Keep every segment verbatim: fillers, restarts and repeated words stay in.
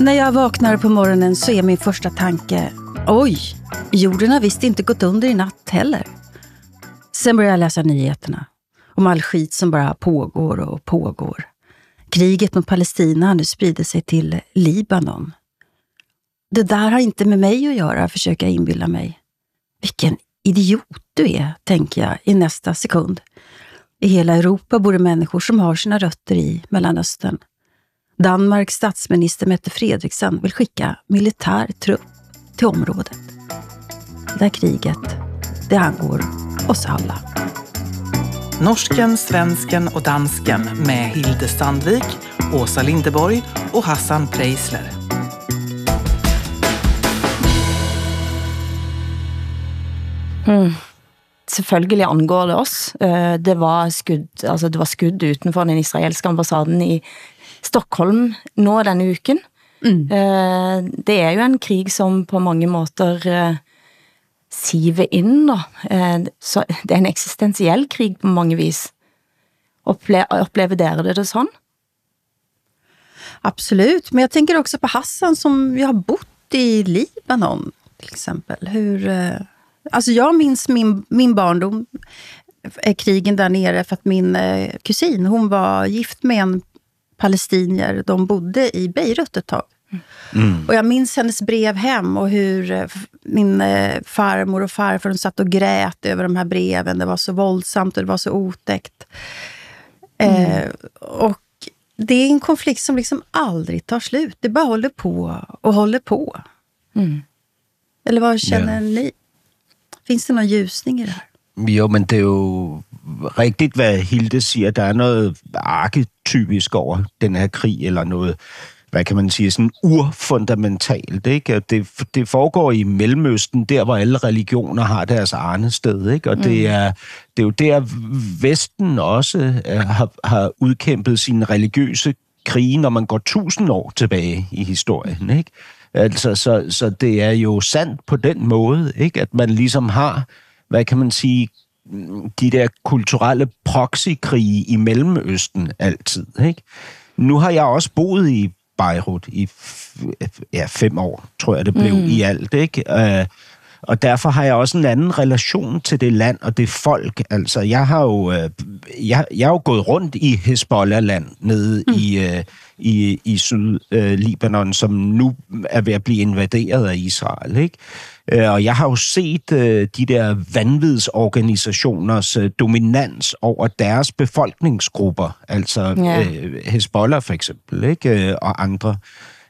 När jag vaknar på morgonen så är min första tanke: oj, jorden har visst inte gått under i natt heller. Sen börjar jag läsa nyheterna om all skit som bara pågår och pågår. Kriget mot Palestina nu sprider sig till Libanon. Det där har inte med mig att göra, försöker jag inbilla mig. Vilken idiot du är, tänker jag i nästa sekund. I hela Europa bor det människor som har sina rötter i Mellanöstern. Danmarks statsminister Mette Frederiksen vill skicka militär trupp till området. Det här kriget, det angår oss alla. Norsken, svensken och dansken med Hilde Sandvik, Åsa Lindeborg och Hassan Preisler. Mm. Selvfølgelig angår det oss. Det var skudd, altså det var skudd utenfor den israelske ambassaden i Stockholm nå denne uken. Mm. Det er jo en krig som på mange måter siver inn da. Så det er en eksistentiell krig på mange vis. Opple- upplever dere det, det sånn? Absolut, men jag tänker också på Hassan som jag har bott i Libanon till exempel. Hur... Alltså jag minns min, min barndom, krigen där nere, för att min eh, kusin, hon var gift med en palestinier. De bodde i Beirut ett tag. Mm. Och jag minns hennes brev hem och hur eh, min eh, farmor och farfar de satt och grät över de här breven. Det var så våldsamt och det var så otäckt. Eh, mm. Och det är en konflikt som liksom aldrig tar slut. Det bara håller på och håller på. Mm. Eller vad känner ja. ni? Finns det någon ljusning i det här? Jo, men det er jo rigtigt, hvad Hilde siger. Der er noget arketypisk over den her krig, eller noget, hvad kan man sige, sådan urfundamentalt, ikke? Det, det foregår i Mellemøsten, der hvor alle religioner har deres arnested, ikke? Og mm. det, er, det er jo der, Vesten også er, har, har udkæmpet sine religiøse krige, når man går tusind år tilbage i historien, ikke? Altså, så, så det er jo sandt på den måde, ikke? At man ligesom har, hvad kan man sige, de der kulturelle proxykrige i Mellemøsten altid, ikke? Nu har jeg også boet i Beirut i ja, fem år, tror jeg det blev mm. i alt, ikke? Uh, og derfor har jeg også en anden relation til det land og det folk. Altså, jeg har jo, uh, jeg, jeg har jo gået rundt i Hezbollah-land nede mm. i... Uh, i, i Syd-Libanon, som nu er ved at blive invaderet af Israel, ikke? Og jeg har jo set de der vanvidsorganisationers dominans over deres befolkningsgrupper, altså ja. Hezbollah for eksempel, ikke? Og andre.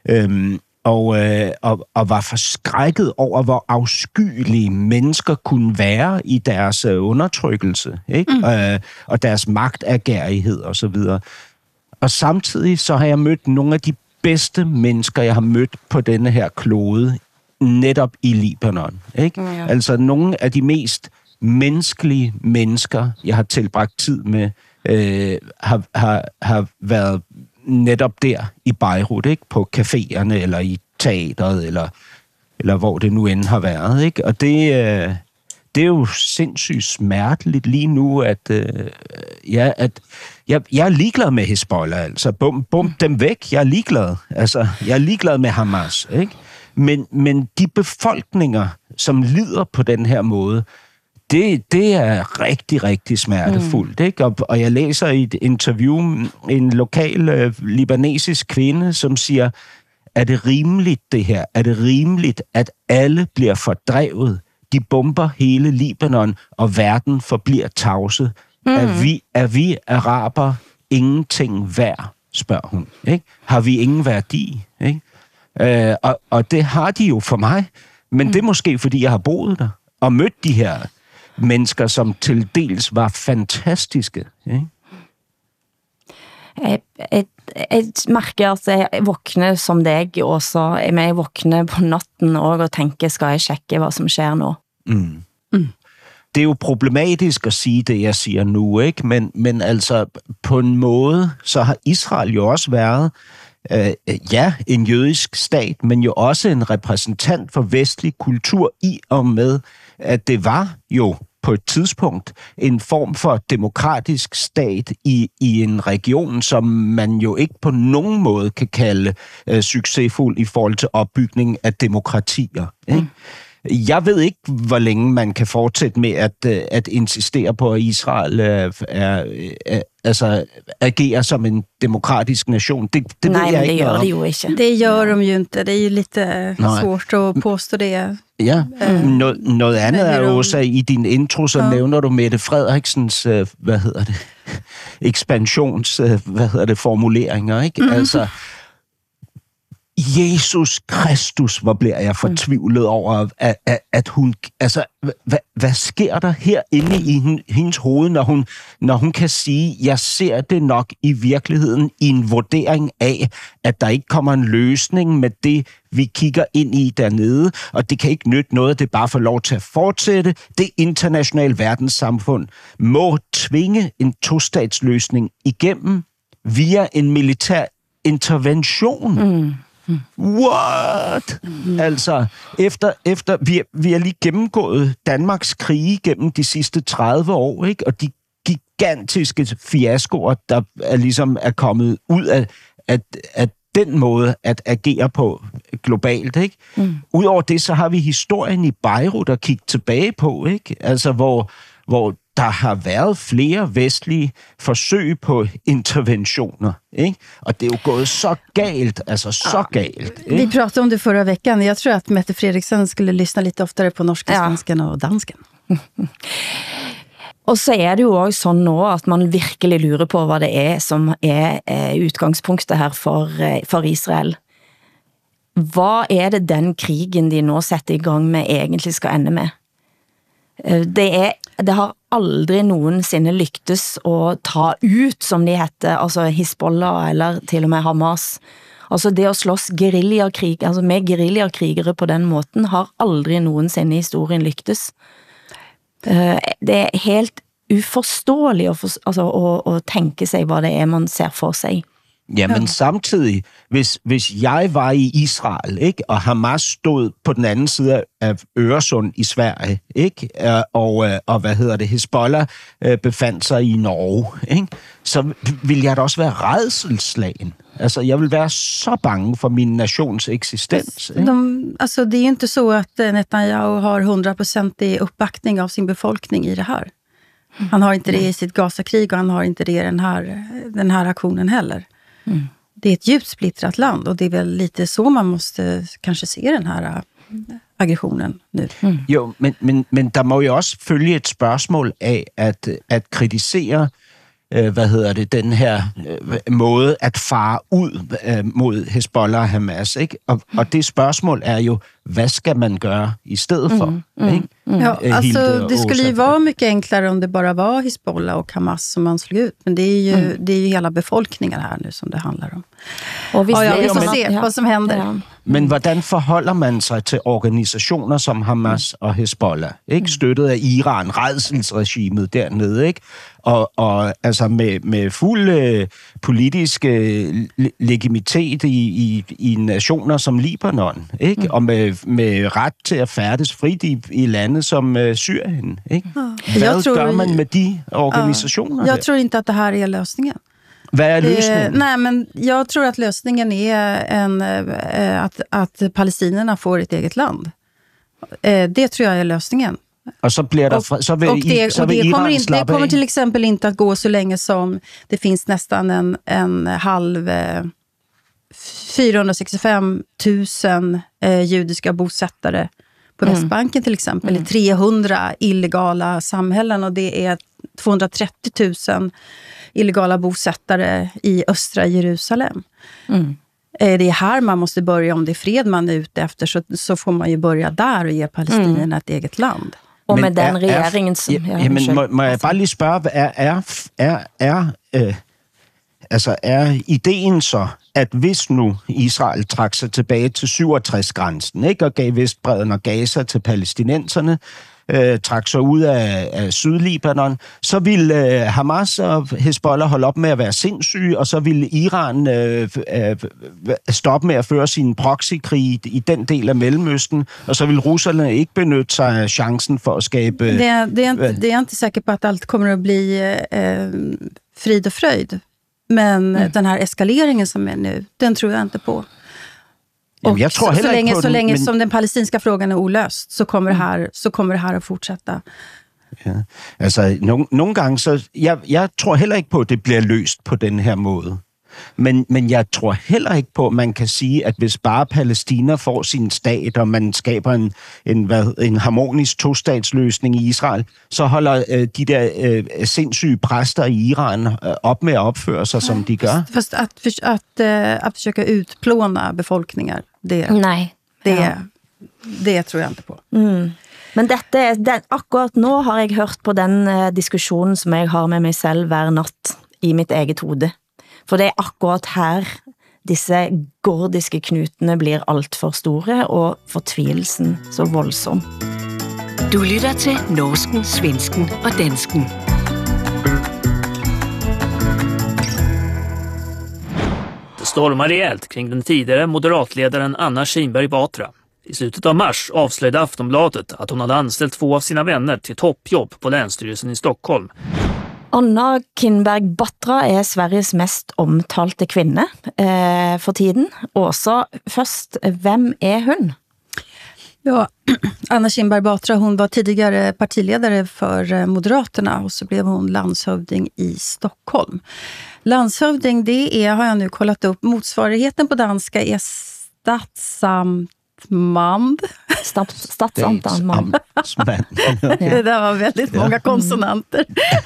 Og, og, og var forskrækket over, hvor afskyelige mennesker kunne være i deres undertrykkelse, ikke? Mm. Og deres magtagærighed og så videre. Og samtidig så har jeg mødt nogle af de bedste mennesker, jeg har mødt på denne her klode, netop i Libanon, ikke? Ja. Altså nogle af de mest menneskelige mennesker, jeg har tilbragt tid med, øh, har, har, har været netop der i Beirut, ikke? På caféerne eller i teateret, eller, eller hvor det nu end har været, ikke? Og det... Øh, Det er jo sindssygt smerteligt lige nu, at, øh, ja, at jeg, jeg er ligeglad med Hezbollah, altså. Bum, bum dem væk, jeg er ligeglad. Altså, jeg er ligeglad med Hamas, ikke? Men, men de befolkninger, som lider på den her måde, det, det er rigtig, rigtig smertefuldt, ikke? Og, og jeg læser i et interview en lokal øh, libanesisk kvinde, som siger, er det rimeligt det her? Er det rimeligt, at alle bliver fordrevet? De bomber hele Libanon, og verden forbliver tavse. Mm. Er vi, er vi araber ingenting værd, spørger hun, ikke? Har vi ingen værdi, ikke? Øh, og, og det har de jo for mig, men mm. det er måske, fordi jeg har boet der, og mødt de her mennesker, som til dels var fantastiske, ikke? Jeg, jeg, jeg merker at jeg våkner som deg også, men jeg våkner på natten også og tænker, skal jeg tjekke hvad som sker nu? Mm. Mm. Det er jo problematisk at sige det, jeg siger nu, ikke? Men, men altså på en måde, så har Israel jo også været, øh, ja, en jødisk stat, men jo også en repræsentant for vestlig kultur i og med, at det var jo på et tidspunkt en form for demokratisk stat i, i en region, som man jo ikke på nogen måde kan kalde øh, succesfuld i forhold til opbygning af demokratier. Ikke? Mm. Jeg ved ikke, hvor længe man kan fortsætte med at, at insistere på, at Israel er, er, er, altså, agerer som en demokratisk nation. Det, det Nej, ved jeg men det ikke gör det ju inte. Det gör de ju inte. Det är ju lite Nej. svårt at påstå det. Ja, mm. Nå, noget andet er jo også, i din intro, så ja. nævner du Mette Frederiksens, øh, hvad hedder det, ekspansions, øh, hvad hedder det, formuleringer, ikke? Mm. Altså, Jesus Kristus, hvor bliver jeg fortvivlet over, at, at, at hun, altså, hvad, hvad sker der herinde i hendes hoved, når hun, når hun kan sige, jeg ser det nok i virkeligheden i en vurdering af, at der ikke kommer en løsning med det, vi kigger ind i dernede, og det kan ikke nytte noget, det bare får lov til at fortsætte. Det internationale verdenssamfund må tvinge en tostatsløsning igennem via en militær intervention. Mm. Mm. What? Mm. Altså, efter, efter vi, vi har lige gennemgået Danmarks krige gennem de sidste tredive år, ikke? Og de gigantiske fiaskoer, der er ligesom er kommet ud af, af, af den måde at agere på globalt, ikke? Mm. Udover det, så har vi historien i Beirut at kigge tilbage på, ikke? Altså, hvor, hvor der har været flere vestlige forsøg på interventioner, ikke? Og det er jo gået så galt, altså så galt. Ikke? Vi pratade om det förra veckan. Jag tror att Mette Frederiksen skulle lyssna lite oftare på norska, ja. svensken og dansken. Og så er det jo også sådan nå, at man virkelig lurer på, hvad det er, som er udgangspunktet her for, for Israel. Hvad er det den krigen, de nå sætter i gang med, egentlig skal ende med? Det, er, det har aldrig nogensinde lyktes at ta ut, som de heter, altså Hezbollah eller til og med Hamas. Altså det at slås guerillakrig, altså med guerillakrigere på den måten, har aldrig nogensinde i historien lyktes. Det er helt uforståeligt at, for, altså, at, at tænke sig, hvad det er, man ser for sig. Ja, men samtidig, hvis, hvis jeg var i Israel, ikke, og Hamas stod på den anden side af Øresund i Sverige, ikke, og, og hvad hedder det, Hezbollah befandt sig i Norge, ikke, så ville jeg da også være rædselsslagen. Altså, jeg vil være så bange for min nations eksistens. De, alltså, det är ju inte så att Netanyahu har hundra procent i uppbackning av sin befolkning i det här. Han har inte det i sitt Gaza-krig och han har inte det i den här, den här aktionen heller. Mm. Det är ett djupt splittrat land och det är väl lite så man måste kanske se den här aggressionen nu. Mm. Jo, men, men, men der må jo også følge et spørgsmål af at, at kritisere øh, hvad hedder det, den her øh, måde at fare ud øh, mod Hezbollah og Hamas, ikke? Og, og det spørgsmål er jo, hvad skal man gøre i stedet for? Mm, mm, ikke? Mm. Ja, alltså, det skulle ju vara mycket enklare om det bara var Hezbollah och Hamas som man slog ut. Men det är ju, mm. det är ju hela befolkningen här nu som det handlar om. Og vi ja, ja, får se, ja. Hvad som händer. Ja. Men hvordan forholder man sig til organisationer som Hamas og Hezbollah, ikke? Støttet af Iran, rædselsregimet dernede, ikke? Og, og altså med, med fuld øh, politisk øh, legitimitet i, i, i nationer som Libanon, ikke? Mm. Og med, med ret til at færdes frit i, i lande som øh, Syrien, ikke? Ja. Hvad tror, gør man med de organisationer? Ja, jag der? tror inte att det här är lösningen. Vad är lösningen? Eh, nej, men jag tror att lösningen är en, eh, att, att palestinierna får ett eget land. Eh, det tror jag är lösningen. Och så blir det, och, så vill, och det, så och vill det, Iran kommer inte, det kommer in. till exempel inte att gå så länge som det finns nästan en, en halv eh, fyrahundrasextiofem tusen eh, judiska bosättare på mm. Västbanken till exempel. Mm. trehundra illegala samhällen och det är tvåhundratrettio tusen illegala bosättare i östra Jerusalem. Mm. Det är här man måste börja, om det är fred man är ute efter, så, så får man ju börja där och ge palestinierna mm. ett eget land. Og med den regeringen som... Ja, ja, men må, må jeg bare lige spørge, er, er, er, er, øh, altså er ideen så, at hvis nu Israel trak sig tilbage til syvogtres grænsen, ikke, og gav Vestbredden og Gaza til palæstinenserne, øh, trak sig ud af, af Sydlibanon, så ville øh, Hamas og Hezbollah holde op med at være sindssyge, og så ville Iran øh, øh, stoppe med at føre sin proxykrig i, i den del af Mellemøsten, og så ville russerne ikke benytte sig af chancen for at skabe... Det är, det är, inte, det är inte säkert på att allt kommer att bli eh, frid och fröjd. Men mm. den här eskaleringen som är nu, den tror jag inte på. Och jag tror så, så länge, på så länge men... som den palestinska frågan är olöst så kommer, det här, så kommer det här att fortsätta. Ja. Altså, nogle, nogle gange så... Jeg, jeg tror heller ikke på, at det bliver løst på den her måde. Men, men jeg tror heller ikke på, at man kan sige, at hvis bare Palæstina får sin stat, og man skaber en, en, hvad, en harmonisk tostatsløsning i Israel, så holder øh, de der øh, sindssyge præster i Iran øh, op med at opføre sig, som de gør. Fast att, att, att, att försöka utplåna befolkningar, det, Nej. det, ja. det tror jeg ikke på. Mm. Men dette, den, akkurat nå har jeg hørt på den uh, diskussionen som jeg har med mig selv hver natt i mitt eget hode. For det er akkurat her disse gordiske knutene blir alt for store, og fortvilelsen så voldsom. Du lytter til Norsken, Svensken og Dansken. Det stormar rejält kring den tidigare moderatledaren Anna Kinberg Batra. I slutet av mars avslöjade Aftonbladet att hon hade anställt två av sina vänner till toppjobb på Länsstyrelsen i Stockholm. Anna Kinberg Batra er Sveriges mest omtalte kvinne eh, for tiden. Åsa, først, hvem er hun? Ja, Anna Kinberg Batra, hon var tidigare partiledare för Moderaterna och så blev hon landshövding i Stockholm. Landshövding, det är, har jag nu kollat upp, motsvarigheten på danska är statsamt Mand. Statsamtman. Det där var väldigt många konsonanter.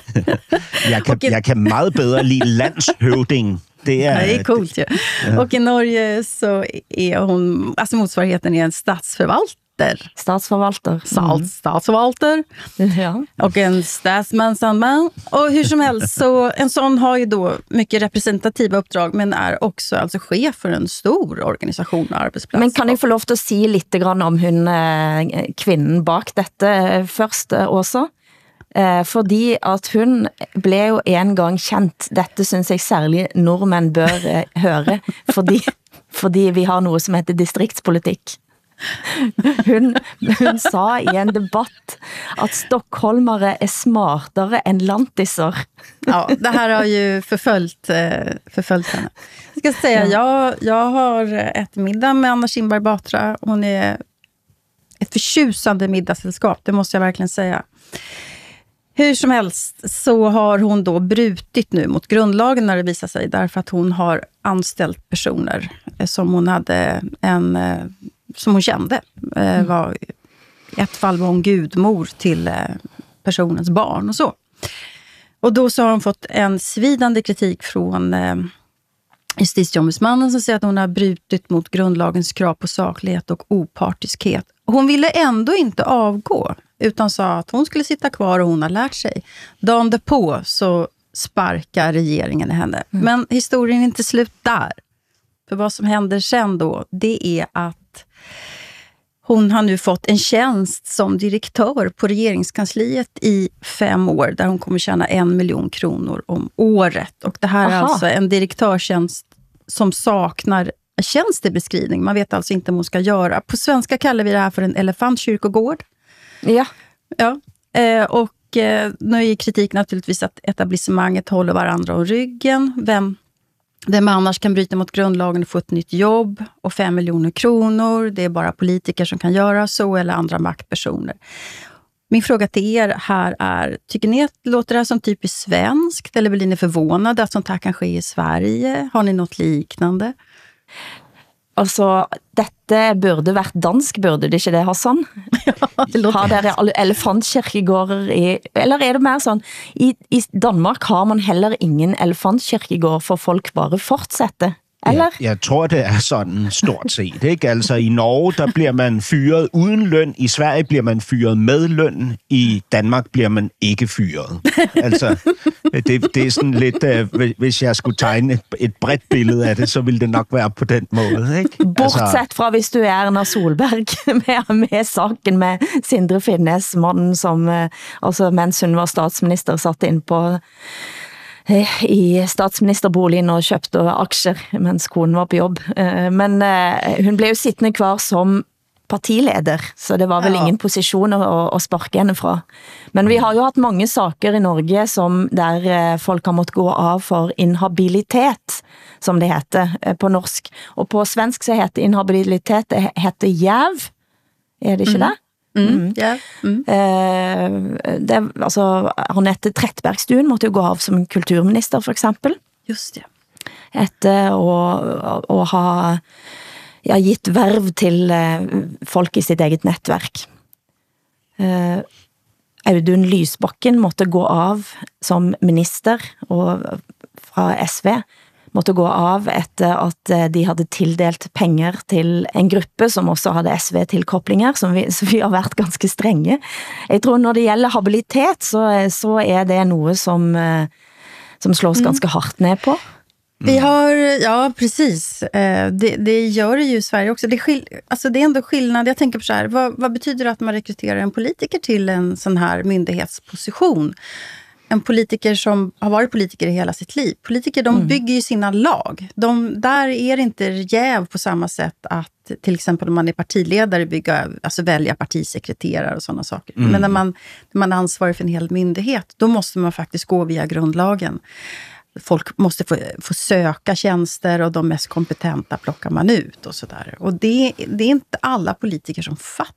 jag, kan, jag kan meget bedre lide landshövding. Det är, det är coolt ju. Ja. Och i Norge så är hon, alltså motsvarigheten är en statsförvaltare. Statsförvaltare. Mm. Statsförvaltare. Ja. Och en statsmansandman. Och hur som helst, så en sån har ju då mycket representativa uppdrag, men är också alltså chef för en stor organisation och arbetsplats. Men kan jag få lov att säga lite grann om hon kvinnen bak dette først også? Eh, fordi at hun blev jo en gang kjent, dette synes jeg særlig nordmenn bør eh, høre, fordi, fordi vi har noe som heter distriktspolitikk. Hun, hun sa i en debatt att stockholmare är smartare än lantisar. Ja, det här har ju förföljt, förföljt henne. Jag ska säga, jag, jag har ett middag med Anna Kinberg Batra. Hon är ett förtjusande middagssällskap, det måste jag verkligen säga. Hur som helst så har hon då brutit nu mot grundlagen när det visar sig, därför att hon har anställt personer som hon hade en... som hon kände. Mm. Var, i ett fall var hon gudmor till personens barn och så. Och då så har hon fått en svidande kritik från eh, justitieombudsmannen som säger att hon har brutit mot grundlagens krav på saklighet och opartiskhet. Hon ville ändå inte avgå, utan sa att hon skulle sitta kvar och hon har lärt sig. Dagen därpå så sparkar regeringen henne. Mm. Men historien är inte slut där. För vad som händer sen då, det är att hon har nu fått en tjänst som direktör på regeringskansliet i fem år, där hon kommer tjäna en miljon kronor om året. Och det här Aha. är alltså en direktörtjänst som saknar tjänstebeskrivning. Man vet alltså inte vad hon ska göra. På svenska kallar vi det här för en elefantkyrkogård. Ja. Ja. Eh, och eh, nu är kritik naturligtvis att etablissemanget håller varandra om ryggen. Vem Vem annars kan bryta mot grundlagen och få ett nytt jobb och fem miljoner kronor. Det är bara politiker som kan göra så, eller andra maktpersoner. Min fråga till er här är, tycker ni att låter det här som typiskt svenskt? Eller blir ni förvånade att sånt här kan ske i Sverige? Har ni något liknande? Altså, dette burde vært dansk, burde det ikke det, Hassan? Ja, det låter... Har dere elefantkirkegårder i... Eller er det mer sånn, i, i Danmark har man heller ingen elefantkirkegård, for folk bare fortsetter Eller? Jeg, jeg tror, det er sådan stort set. Ikke? Altså i Norge, der bliver man fyret uden løn. I Sverige bliver man fyret med løn. I Danmark bliver man ikke fyret. Altså, det, det er sådan lidt... Uh, hvis jeg skulle tegne et, et bredt billede af det, så ville det nok være på den måde. Ikke? Bortsett fra hvis du er Erna Solberg med, med saken med Sindre Finnes, mannen som, uh, altså mens hun var statsminister, satt ind på... i statsministerboligen og købte aktier, mens konen var på jobb. Men hun blev jo sittende kvar som partileder, så det var vel ja. ingen position at, at sparke henne fra. Men vi har jo haft mange saker i Norge, som der folk har måttet gå av for inhabilitet, som det heter på norsk. Og på svensk så heter inhabilitet, det heter jäv. Er det ikke det? Mm. Mm. Yeah. Mm. Eh, det, altså, Anette Trettebergstuen måtte jo gå av som kulturminister, for eksempel. Just det. Etter å, å ha ja, gitt verv til eh, folk i sitt eget nettverk. Eh, Audun Lysbakken måtte gå av som minister og fra S V, måtte gå av etter at de hadde tildelt penger til en gruppe som også hadde S V-tilkoblinger, som vi, så vi har vært ganske strenge. Jeg tror når det gjelder habilitet, så, så er det noe som, som slås ganske hårt ned på. Vi har, ja precis, det, det gör det ju i Sverige också. Det är, skill, alltså det är ändå skillnad, jag tänker på så här, vad, vad betyder det att man rekryterar en politiker till en sån här myndighetsposition? En politiker som har varit politiker i hela sitt liv. Politiker, de mm. bygger ju sina lag. De, där är det inte jäv på samma sätt att till exempel om man är partiledare bygga, alltså välja partisekreterare och sådana saker. Mm. Men när man, när man är ansvarig för en hel myndighet, då måste man faktiskt gå via grundlagen. Folk måste få, få söka tjänster och de mest kompetenta plockar man ut och sådär. Och det, det är inte alla politiker som fattar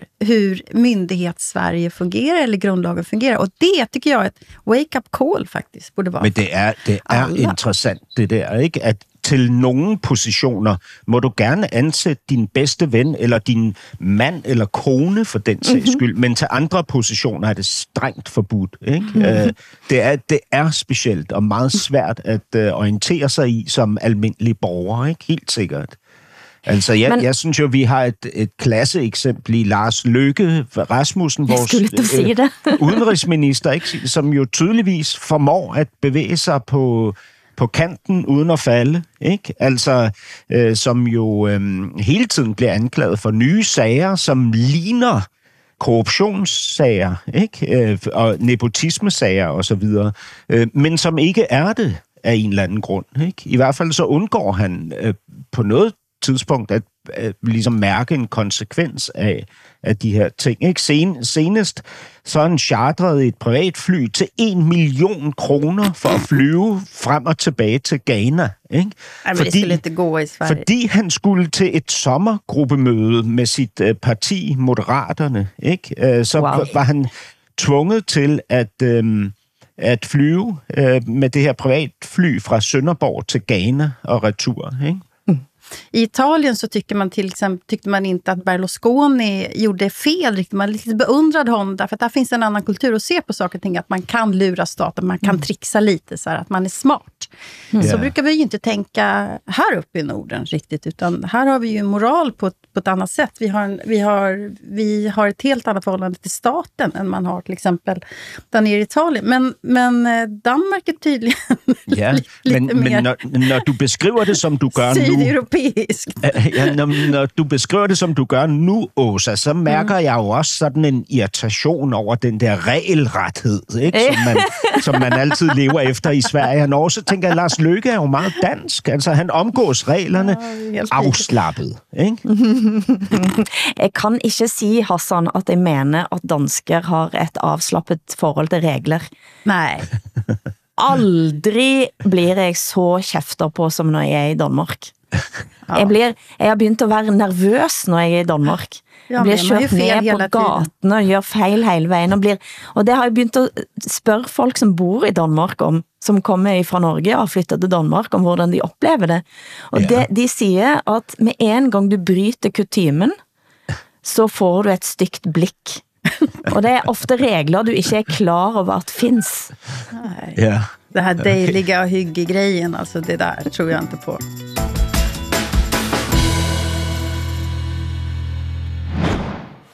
hur myndighets-Sverige fungerar eller grundlagen fungerar. Och det tycker jag är ett wake-up call faktiskt borde vara. Men det er, det er interessant det der, ikke? At til nogle positioner må du gerne ansætte din bedste ven, eller din mand eller kone for den sags mm-hmm. skyld, men til andre positioner er det strengt forbudt. Ikke? Mm-hmm. Uh, det, er, det er specielt og meget svært at uh, orientere sig i som almindelig borger, ikke? Helt sikkert. Altså, jeg, Men, jeg synes jo, vi har et, et klasseeksempel i Lars Løkke Rasmussen, vores øh, udenrigsminister, ikke? Som jo tydeligvis formår at bevæge sig på, på kanten uden at falde. Ikke? Altså, øh, som jo øh, hele tiden bliver anklaget for nye sager, som ligner korruptionssager, ikke? Øh, og nepotismesager og så videre, øh, men som ikke er det af en eller anden grund. Ikke? I hvert fald så undgår han øh, på noget tidspunkt at, at ligesom mærke en konsekvens af, af de her ting. Ikke? Sen, senest så er han chartret et privatfly til en million kroner for at flyve frem og tilbage til Ghana. Ikke? Ej, fordi, det skulle ikke gå i Sverige. Fordi han skulle til et sommergruppemøde med sit uh, parti, Moderaterne. Ikke? Uh, så wow. var han tvunget til at... Um, at flyve uh, med det her privatfly fra Sønderborg til Ghana og retur. Ikke? I Italien så tycker man till exempel, tyckte man inte att Berlusconi gjorde fel riktigt. Man lite beundrade honom därför att där finns en annan kultur att se på saker och ting. Att man kan lura staten, man kan mm. trixa lite så här, att man är smart. Mm. Så yeah. brukar vi ju inte tänka här uppe i Norden riktigt. Utan här har vi ju moral på, på ett annat sätt. Vi har, en, vi, har, vi har ett helt annat förhållande till staten än man har till exempel där nere i Italien. Men, men Danmark är tydligen ja, lite men, mer... Men når, når du beskriver det som du gør nu... Ja, når, når du beskriver det, som du gør nu, Åsa, så mærker mm. jeg jo også sådan en irritation over den der regelrethed, ikke? Som, man, som man altid lever efter i Sverige og Norge. Så tænker jeg, Lars Løkke er jo meget dansk. Altså, han omgås reglerne ja, afslappet. Ikke? Jeg kan ikke sige, Hassan, at jeg mener, at dansker har et afslappet forhold til regler. Nej. Aldrig bliver jeg så kæfter på, som når jeg er i Danmark. Ja. Jeg, blir, jeg har begynt at være nervøs, når jeg er i Danmark. Jeg blir kjørt ned på gaten og gjør feil hele vejen. Og, blir, og det har jeg begynt at spørge folk, som bor i Danmark om, som kommer fra Norge og har flyttet til Danmark, om hvordan de oplever det. Og ja. det, de siger, at med en gang du bryter kutymen, så får du et stygt blik. Og det er ofte regler du ikke er klar over at finns. Nej. Ja. Det här dejliga och hygge-grejen, alltså det där tror jag inte på.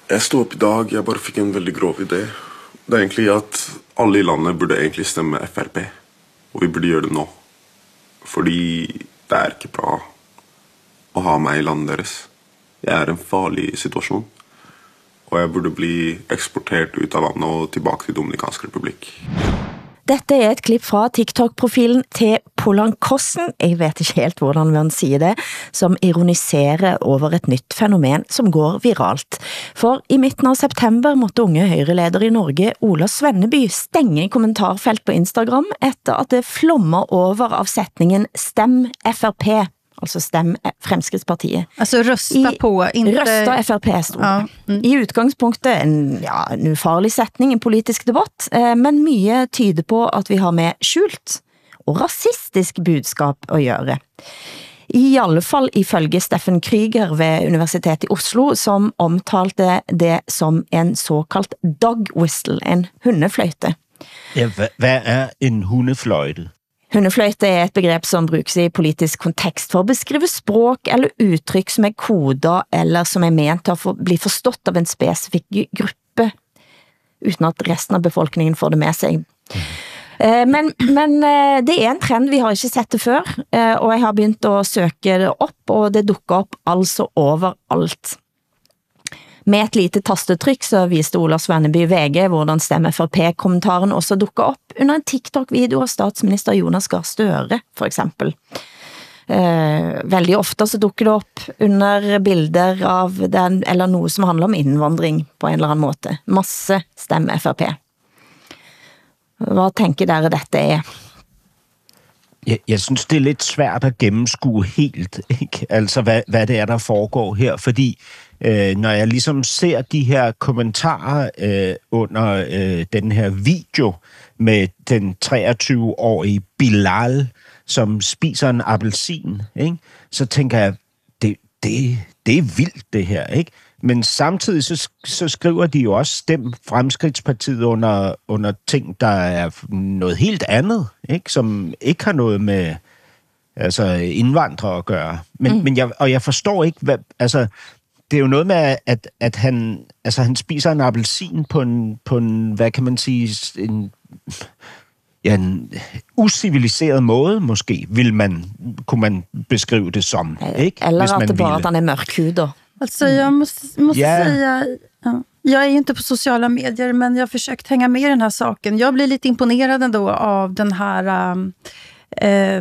Jeg stod op i dag, jeg bare fik en veldig grov idé. Det er egentlig at alle i landet burde egentlig stemme F R P. Og vi burde gjøre det nå. Fordi det er ikke bra å ha meg i landet deres. Jeg er i en farlig situasjon. Og jeg burde bli eksportert ut av landet og tilbake til Dominikansk Republikk. Dette er et klipp fra TikTok-profilen til Polankossen, jeg vet ikke helt hvordan man siger det, som ironiserer over et nytt fænomen som går viralt. For i midten av september måtte unge høyreleder i Norge, Ola Svenneby, stenge kommentarfelt på Instagram etter at det flommer over av setningen «Stem F R P», altså stem Fremskrittspartiet. Altså røsta på, inte... Røsta F R P stod ja. mm. I utgangspunktet en, ja, en ufarlig setning, en politisk debatt, eh, men mye tyder på at vi har med skjult og rasistisk budskap å gjøre. I alle fall ifølge Steffen Kryger ved Universitetet i Oslo, som omtalte det som en såkalt dog whistle, en hundefløjte. Ja, hvad, hvad er en hundefløjte? Hundefløjte er et begrep som brukes i politisk kontekst for å beskrive språk eller uttrykk som er koder eller som er ment til å for, bli forstått av en spesifikk gruppe, uten at resten av befolkningen får det med seg. Mm. Men, men det er en trend, vi har ikke sett det før, og jeg har begynt å søke det opp, og det dukker opp altså overalt. Med et lite tastetrykk så viste Ola Svenneby V G hvordan Stem F R P-kommentaren også dukker opp under en TikTok-video av statsminister Jonas Gahr Støre, for eksempel. Eh, veldig ofte så dukker det opp under bilder av den, eller noe som handler om innvandring på en eller annen måte. Masse Stem F R P. Hva tenker dere dette er? Jeg, jeg synes, det er lidt svært at gennemskue helt, ikke? Altså, hvad, hvad det er, der foregår her, fordi øh, når jeg ligesom ser de her kommentarer øh, under øh, den her video med den treogtyve-årige Bilal, som spiser en appelsin, ikke? Så tænker jeg, det, det, det er vildt det her, ikke? Men samtidig så, så skriver de jo også Stem Fremskridtspartiet under, under ting, der er noget helt andet, ikke? Som ikke har noget med altså, indvandrere at gøre. Men, mm. men jeg, og jeg forstår ikke, hvad, altså, det er jo noget med, at, at han, altså, han spiser en appelsin på en, på en, hvad kan man sige, en, ja, en uciviliseret måde, måske, vil man, kunne man beskrive det som, ikke? Eller hvis man at det bare, at han er mørkhuder. Alltså jag måste, måste yeah. säga, ja, jag är ju inte på sociala medier, men jag har försökt hänga med i den här saken. Jag blir lite imponerad ändå av den här äh, äh,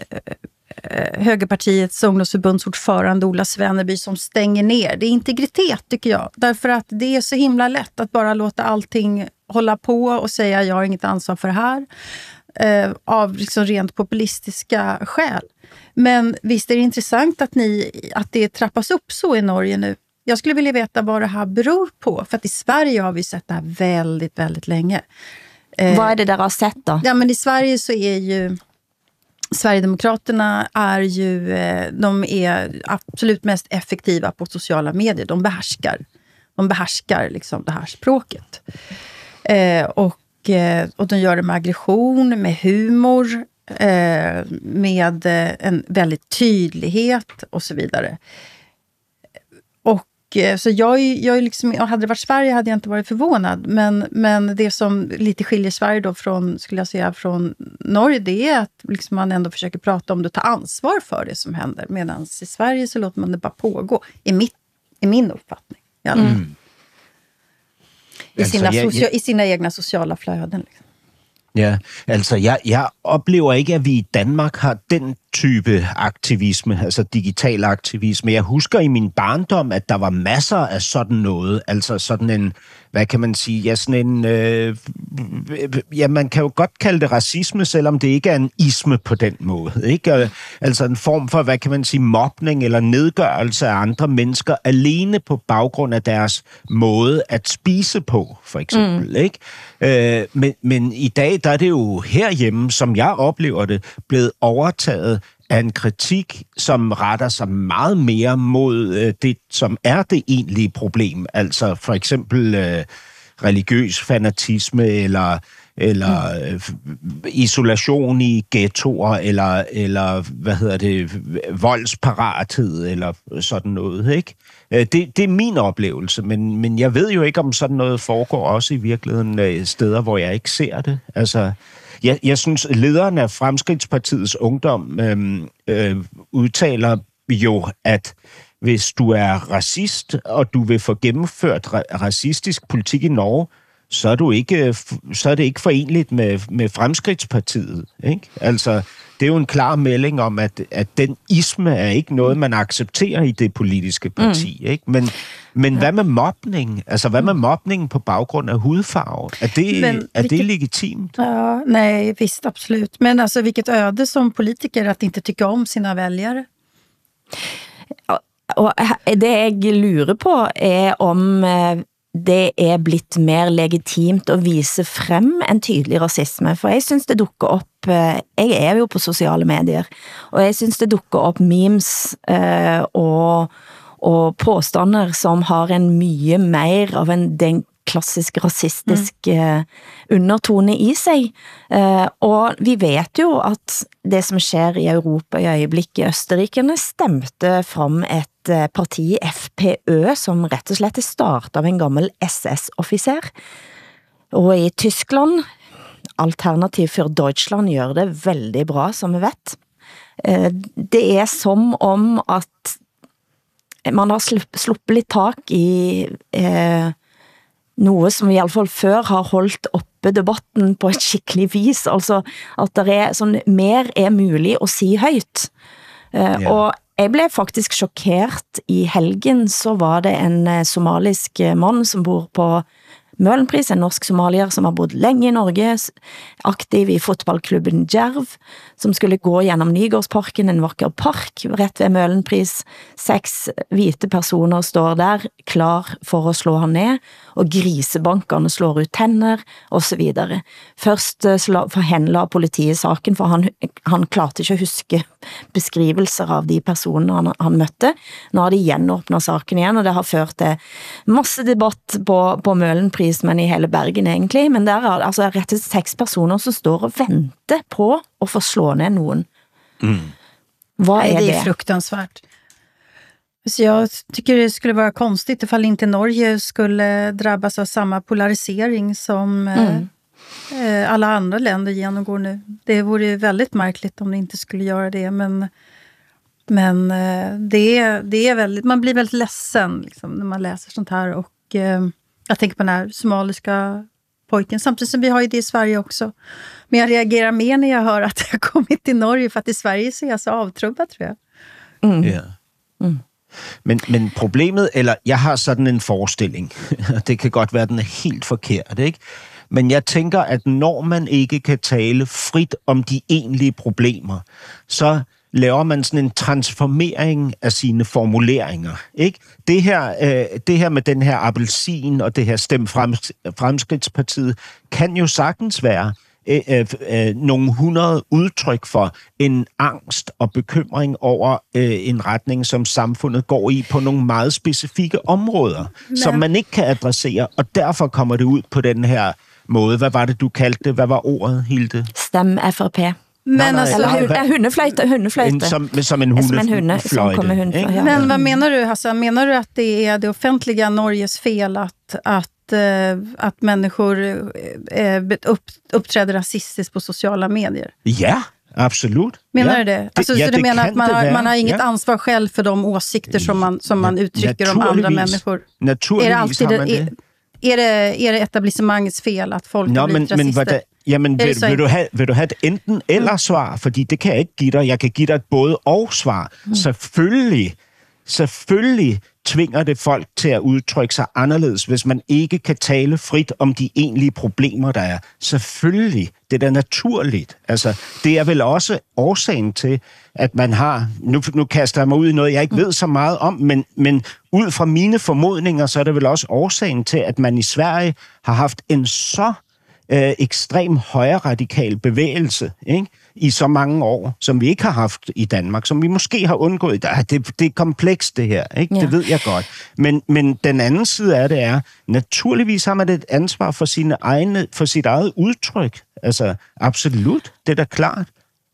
högerpartiets ungdomsförbundsordförande Ola Svenneby som stänger ner. Det är integritet tycker jag, därför att det är så himla lätt att bara låta allting hålla på och säga jag har inget ansvar för det här. Eh, av liksom rent populistiska skäl. Men visst är det intressant att, ni, att det trappas upp så i Norge nu. Jag skulle vilja veta vad det här beror på. För att i Sverige har vi sett det här väldigt, väldigt länge. Eh, vad är det där har sett då? Ja, men i Sverige så är ju Sverigedemokraterna är ju, eh, de är absolut mest effektiva på sociala medier. De behärskar, de behärskar liksom det här språket. Eh, och Och de gör det med aggression, med humor, eh, med en väldigt tydlighet och så vidare. Och eh, så jag, jag liksom, hade det varit Sverige hade jag inte varit förvånad. Men, men det som lite skiljer Sverige då från, skulle jag säga, från Norge, det är att liksom man ändå försöker prata om det och ta ansvar för det som händer. Medan i Sverige så låter man det bara pågå, i, mitt, i min uppfattning. Ja. Mm. I sina, altså, jeg, jeg, I sina egna sociala flöden. Liksom. Ja, altså jeg, jeg oplever ikke, at vi i Danmark har den type aktivisme, altså digital aktivisme. Jeg husker i min barndom, at der var masser af sådan noget, altså sådan en, hvad kan man sige, ja, sådan en, øh, ja, man kan jo godt kalde det racisme, selvom det ikke er en isme på den måde, ikke? Altså en form for, hvad kan man sige, mobning eller nedgørelse af andre mennesker, alene på baggrund af deres måde at spise på, for eksempel, mm. ikke? Øh, men, men i dag, der er det jo herhjemme, som jeg oplever det, blevet overtaget af en kritik, som retter sig meget mere mod øh, det, som er det egentlige problem. Altså for eksempel øh, religiøs fanatisme, eller, eller øh, isolation i ghettoer, eller, eller hvad hedder det, voldsparathed, eller sådan noget, ikke? Det, det er min oplevelse, men, men jeg ved jo ikke, om sådan noget foregår også i virkeligheden steder, hvor jeg ikke ser det. Altså, jeg, jeg synes, lederen af Fremskridtspartiets Ungdom øh, øh, udtaler jo, at hvis du er racist, og du vil få gennemført ra- racistisk politik i Norge, så er, du ikke, så er det ikke forenligt med, med Fremskridtspartiet. Ikke? Altså, det er jo en klar melding om, at, at den isme er ikke noget, man accepterer i det politiske parti. Mm. Ikke? Men, men ja. Hvad med mobning? Altså, hvad med mobning på baggrund af hudfarve? Er det, men, er vilket, det legitimt? Ja, nej, visst, absolut. Men alltså, vilket öde som politiker att inte tycka om sina väljare? Og det jeg lurer på er om det er blitt mer legitimt at vise frem en tydelig rasisme, for jeg synes det dukker op, jeg er jo på sociale medier, og jeg synes det dukker op memes øh, og, og påstander, som har en mye mer av en den klassisk rasistisk mm. undertone i sig. Og vi vet jo at det som sker i Europa i øjeblikket, Østerrikerne stemte frem et parti, F P Ö, som rett og slett er startet av en gammel S S-officer. Og i Tyskland, Alternativ for Deutschland, gjør det veldig bra, som vi vet. Det er som om at man har sluppet litt tak i eh, noe som i alle fall før har holdt oppe debatten på et skikkelig vis, altså at der er sånn, mer er mulig å si høyt. Uh, yeah. Og jeg ble faktisk sjokkert i helgen, så var det en somalisk mann som bor på Møhlenpris, en norsk somalier som har bodd lenge i Norge, aktiv i fotballklubben Djerv, som skulle gå gjennom Nygårdsparken, en vakker park, rett ved Møhlenpris. Seks hvite personer står der, klar for å slå han ned, og grisebankerne slår ut tenner, og så videre. Først forhendla politiet saken, for han, han klarte ikke å huske beskrivelser av de personer han, han møtte. Nå har de gjenåpnet saken igjen, og det har ført til masse debatt på, på Møhlenpris, men i hele Bergen egentlig, men der er altså rett og slett seks personer som står og venter på å få slå ned noen. Mm. Vad är Nej, det det? är fruktansvärt. Så jag tycker det skulle vara konstigt ifall inte Norge skulle drabbas av samma polarisering som mm. eh, alla andra länder genomgår nu. Det vore väldigt märkligt om det inte skulle göra det, men men eh, det är det är väldigt, man blir väldigt ledsen liksom när man läser sånt här, och eh, jag tänker på den här somaliska pojken, samtidigt som vi har ju det i Sverige också. Men jag reagerar mer när jag hör att jag har kommit till Norge, för att i Sverige så är jag så avtrubbad, tror jag. Mm. Ja. Mm. Men, men problemet, eller jeg har sådan en forestilling, det kan godt være, den er helt forkert, ikke? Men jeg tænker, at når man ikke kan tale frit om de egentlige problemer, så laver man sådan en transformering af sine formuleringer, ikke? Det her, øh, det her med den her appelsin og det her Stem Fremskridtspartiet kan jo sagtens være øh, øh, nogle hundrede udtryk for en angst og bekymring over øh, en retning, som samfundet går i på nogle meget specifikke områder, Men... som man ikke kan adressere, og derfor kommer det ud på den her måde. Hvad var det, du kaldte det? Hvad var ordet, Hilde? Stem F R P. Men nej, alltså, Eller hur, nej, hundeflöjte, hundeflöjte. En, som, som en Som en hunde, som kommer hund. Ja. Men vad menar du, Hassan? Menar du att det är det offentliga Norges fel att, att, äh, att människor äh, upp, uppträder rasistiskt på sociala medier? Ja, absolut. Menar ja. du det? Alltså, det, ja, så du menar att man har, man har inget ja. ansvar själv för de åsikter som man, som man uttrycker om andra människor? Naturligvis är det alltid har man det. Är, är, det, är det etablissemangets fel att folk Nå, har blivit men, rasister? Men, jamen, vil, vil, du have, vil du have et enten eller svar? Fordi det kan jeg ikke give dig. Jeg kan give dig et både og svar. Mm. Selvfølgelig, selvfølgelig tvinger det folk til at udtrykke sig anderledes, hvis man ikke kan tale frit om de egentlige problemer, der er. Selvfølgelig. Det er da naturligt. Altså, det er vel også årsagen til, at man har... Nu, nu kaster jeg mig ud i noget, jeg ikke ved så meget om, men, men ud fra mine formodninger, så er det vel også årsagen til, at man i Sverige har haft en så øh, ekstrem højreradikal bevægelse, ikke? I så mange år, som vi ikke har haft i Danmark, som vi måske har undgået. Det, det er komplekst, det her, ikke? Ja. Det ved jeg godt. Men, men den anden side af det er, naturligvis har man et ansvar for, sine egne, for sit eget udtryk. Altså, absolut, det er da klart.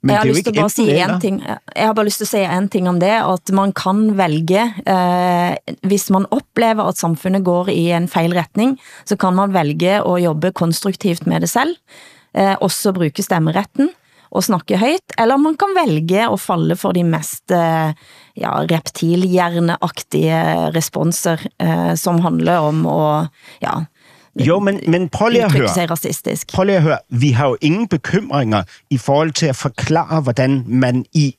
Men jeg har det er jo lyst til ikke å bare si enten en eller. ting. Jeg har bare lyst til å si en ting om det, at man kan velge, eh, hvis man opplever at samfunnet går i en feil retning, så kan man velge å jobbe konstruktivt med det selv, eh, også bruke stemmeretten, og snakke højt, eller man kan velge å falle for de mest eh, ja, reptilhjerneaktige responser, eh, som handler om å ja, Jo, men, men prøv lige at udtrykke høre. sig racistisk. Prøv lige at høre. Vi har jo ingen bekymringer i forhold til at forklare, hvordan man i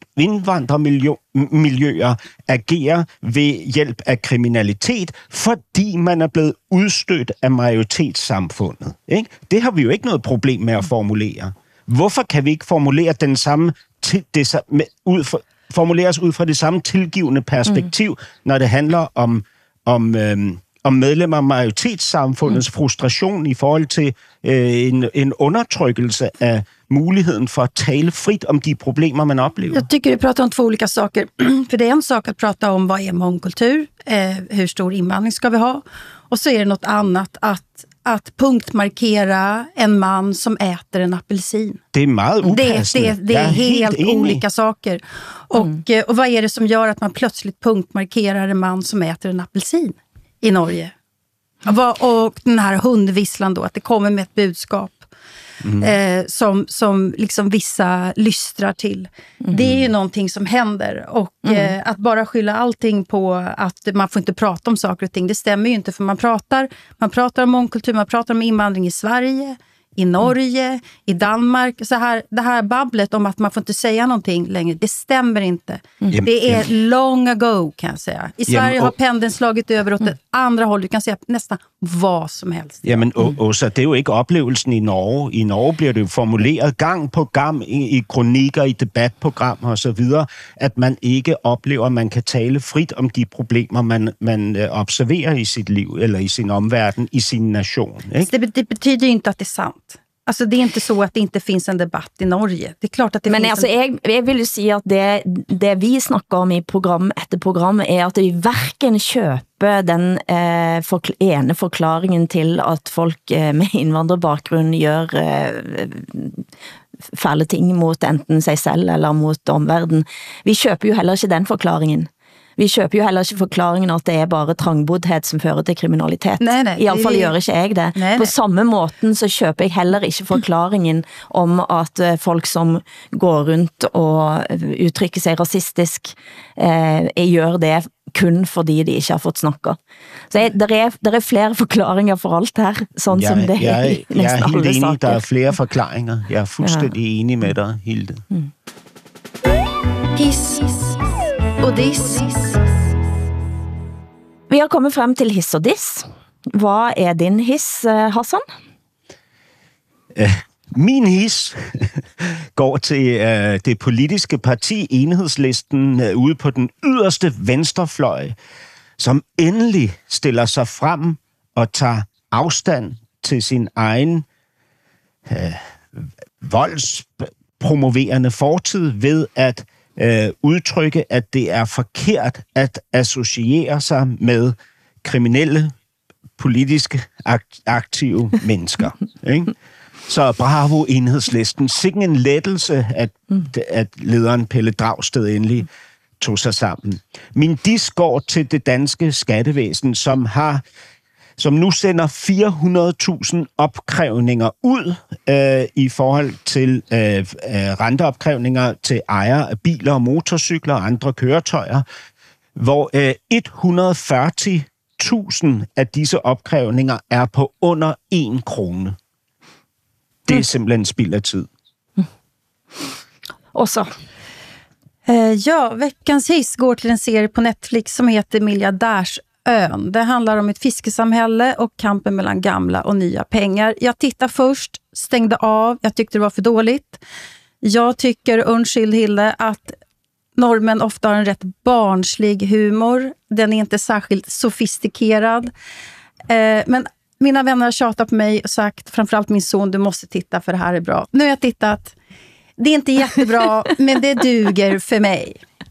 indvandrermiljøer agerer ved hjælp af kriminalitet, fordi man er blevet udstødt af majoritetssamfundet. Ikke? Det har vi jo ikke noget problem med at formulere. Hvorfor kan vi ikke formulere den samme til, det, med, ud for, formuleres ud fra det samme tilgivende perspektiv, mm. når det handler om, om, øhm, om medlemmer af majoritetssamfundets mm. frustration i forhold til øh, en, en undertrykkelse af muligheden for at tale frit om de problemer, man oplever? Jag tycker vi pratar om två olika saker. För det är en sak att prata om vad är mångkultur, eh, hur stor invandring ska vi ha, och så är det något annat att att punktmarkera en man som äter en apelsin. Det är meget upassende. Det, det, det är, är helt, helt olika saker. Och, mm. och vad är det som gör att man plötsligt punktmarkerar en man som äter en apelsin i Norge? Och, och den här hundvisslan då, att det kommer med ett budskap. Mm. Eh, som, som liksom vissa lystrar till. Mm. Det är ju någonting som händer, och mm. eh, att bara skylla allting på att man får inte prata om saker och ting, det stämmer ju inte, för man pratar, man pratar om mångkultur, man pratar om invandring i Sverige, i Norge, mm. i Danmark, så här, det här babblet om att man får inte säga någonting längre, det stämmer inte. Mm. Det är long ago, kan jag säga. I Sverige Jamen, har pendeln slagit över åt mm. det andra håll. Du kan säga nästan vad som helst. Jamen, mm. Åsa, det er jo ikke oplevelsen i Norge. I Norge bliver det jo formuleret gang på gang i, i kronikker, i debatprogrammer og så videre, at man ikke oplever, at man kan tale frit om de problemer, man, man øh, observerer i sit liv, eller i sin omverden, i sin nation. Ikke? Det, det betyder ju inte att det är sant. Alltså det är inte så att det inte finns en debatt i Norge. Det är klart att det Men finns altså, en... jeg, jeg vil jo si at det, det vi snakker om i program etter program er at vi hverken kjøper den eh, for, ene forklaringen til at folk eh, med indvandrerbakgrunn gjør eh, fæle ting mot enten sig selv eller mot omverden. Vi kjøper jo heller ikke den forklaringen. Vi køber jo heller ikke forklaringen at det er bare trangbodhed som fører til kriminalitet. Nej, nej, I alle fall vi... gjør ikke jeg det. Nej, nej. På samme måten så køber jeg heller ikke forklaringen om at folk som går rundt og udtrykker sig racistisk eh, gjør det kun fordi de ikke har fått snakke. Så jeg, der, er, der er flere forklaringer for alt her, sådan jeg, som det jeg, er i næsten jeg er helt alle enig, saker. der er flere forklaringer. Jeg er fuldstændig ja. enig med dig, Hilde. Mm. Hiss og diss. Vi har kommet frem til hiss og diss. Hvad er din hiss, Hassan? Uh, min hiss går til uh, det politiske parti Enhedslisten uh, ude på den yderste venstrefløj, som endelig stiller sig frem og tager afstand til sin egen uh, voldspromoverende fortid ved at Øh, udtrykke, at det er forkert at associere sig med kriminelle, politiske, akt- aktive mennesker. Ikke? Så bravo Enhedslisten. Sikken en lettelse, at, at lederen Pelle Dragsted endelig tog sig sammen. Min diss går til det danske skattevæsen, som har som nu sender fire hundrede tusind opkrævninger ud øh, i forhold til øh, øh, renteopkrævninger til ejere af biler og motorcykler og andre køretøjer, hvor øh, et hundrede og fyrre tusind af disse opkrævninger er på under en krone. Det er simpelthen spild af tid. Og så? Uh, ja, veckans hiss går till en serie på Netflix som heter Miljardärs ön. Det handlar om ett fiskesamhälle och kampen mellan gamla och nya pengar. Jag tittade först, stängde av, jag tyckte det var för dåligt. Jag tycker, undskyld Hilde, att normen ofta har en rätt barnslig humor. Den är inte särskilt sofistikerad. Eh, men mina vänner har tjatat på mig och sagt, framförallt min son, du måste titta för det här är bra. Nu har jag tittat. Det är inte jättebra, men det duger för mig.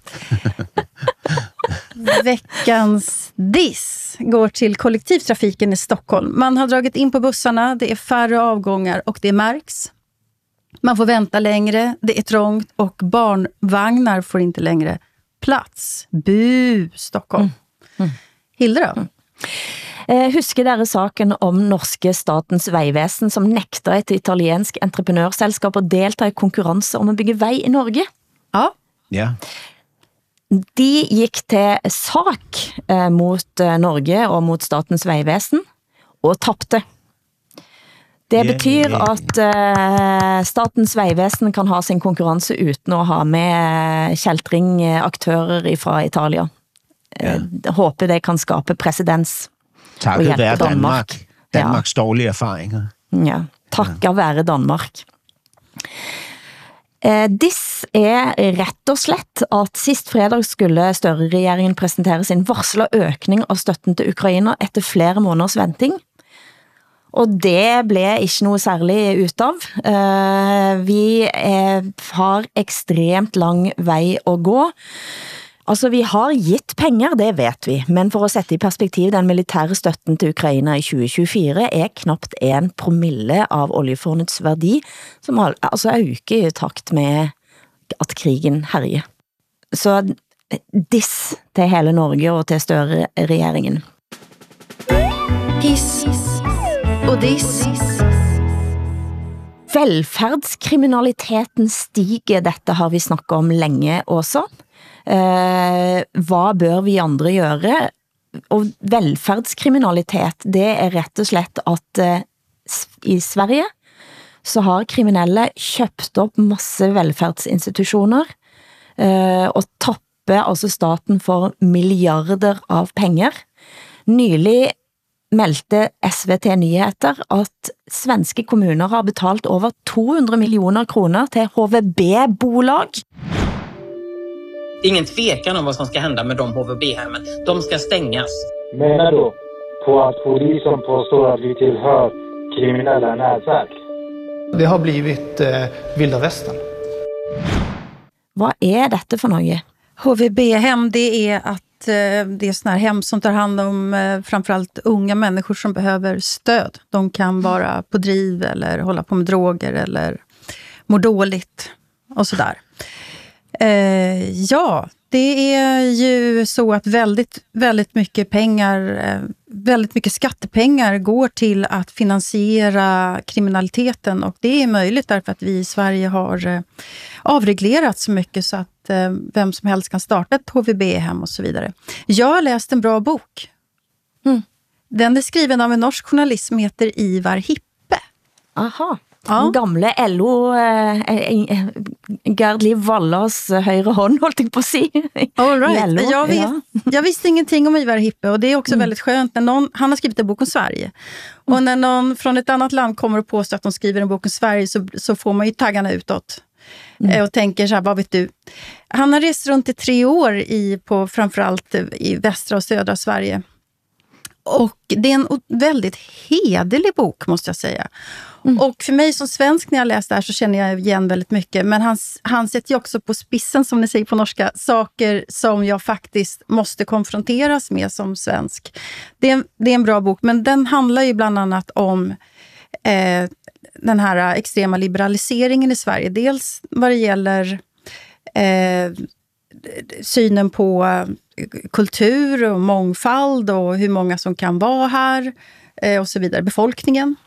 Veckans diss går till kollektivtrafiken i Stockholm. Man har dragit in på bussarna, det är färre avgångar och det märks. Man får vänta längre, det är trångt och barnvagnar får inte längre plats. Bu, Stockholm. Mm. Mm. Hilde då? Mm. Eh, husker dere saken om norske Statens Vejvesen som nekter et italiensk entreprenørselskap å delta i konkurranse om å bygge vei i Norge? Ja. Ja. De gick till sak eh, mot eh, Norge och mot Statens Vejvesen och tappte. Det yeah, betyder yeah. att eh, Statens Vejvesen kan ha sin konkurrens utan att ha med kältringaktörer från Italien. Yeah. Eh, hoppas det kan skapa precedens. Takket være Danmark. Danmarks ja. dårlige erfaringer. Ja, takker være Danmark. Eh, Diss er rett og slett at sist fredag skulle Støre-regeringen presentere sin varsla økning av støtten til Ukraina etter flere måneders venting. Og det ble ikke noe særlig ut av. Eh, vi er, har ekstremt lang vei å gå. Altså, vi har gitt penger, det vet vi, men for å sette i perspektiv den militære støtten til Ukraina i tjue tjuefire er knapt en promille av oljefondets verdi, som altså øker i takt med at krigen herjer. Så diss til hele Norge og til Støre-regeringen. Hiss og diss. Velferdskriminaliteten stiger, dette har vi snakket om lenge også. Eh, vad bör vi andre göra? Och välfärdskriminalitet, det är rätt och slett att eh, i Sverige så har kriminelle köpt upp masse välfärdsinstitutioner eh, och tapper alltså staten för miljarder av pengar. Nylig meldte S V T Nyheter att svenska kommuner har betalt över tvåhundra miljoner kronor till H V B-bolag. Ingen tvekan om vad som ska hända med de H V B-hemmen. De ska stängas. Menar du på att polisen påstår att vi tillhör kriminella nätverk? Det har blivit eh, vilda västern. Vad är detta för något? H V B-hem, det är att eh, det är såna här hem som tar hand om eh, framförallt unga människor som behöver stöd. De kan vara på driv eller hålla på med droger eller må dåligt och sådär. Eh, ja, det är ju så att väldigt, väldigt mycket pengar, eh, väldigt mycket skattepengar går till att finansiera kriminaliteten, och det är möjligt därför att vi i Sverige har eh, avreglerat så mycket så att eh, vem som helst kan starta ett H V B-hem och så vidare. Jag har läst en bra bok. Mm. Den är skriven av en norsk journalist som heter Ivar Hippe. Aha. Ja. Gamle L O eh, Gerd Liv Vallas högra hånd, hållt jag på att säga. All right. jag, vis, ja. jag visste ingenting om Ivar Hippe, och det är också mm. väldigt skönt när någon, han har skrivit en bok om Sverige. Och när någon från ett annat land kommer och påstår att de skriver en bok om Sverige, så, så får man ju taggarna utåt. Mm. Eh, och tänker så här, vad vet du? Han har rest runt i tre år i, på framförallt i västra och södra Sverige. Och det är en väldigt hederlig bok, måste jag säga. Mm. Och för mig som svensk, när jag läste det här, så känner jag igen väldigt mycket. Men han, han sätter ju också på spissen, som ni säger på norska, saker som jag faktiskt måste konfronteras med som svensk. Det är, det är en bra bok, men den handlar ju bland annat om eh, den här extrema liberaliseringen i Sverige. Dels vad det gäller eh, synen på kultur och mångfald och hur många som kan vara här eh, och så vidare, befolkningen.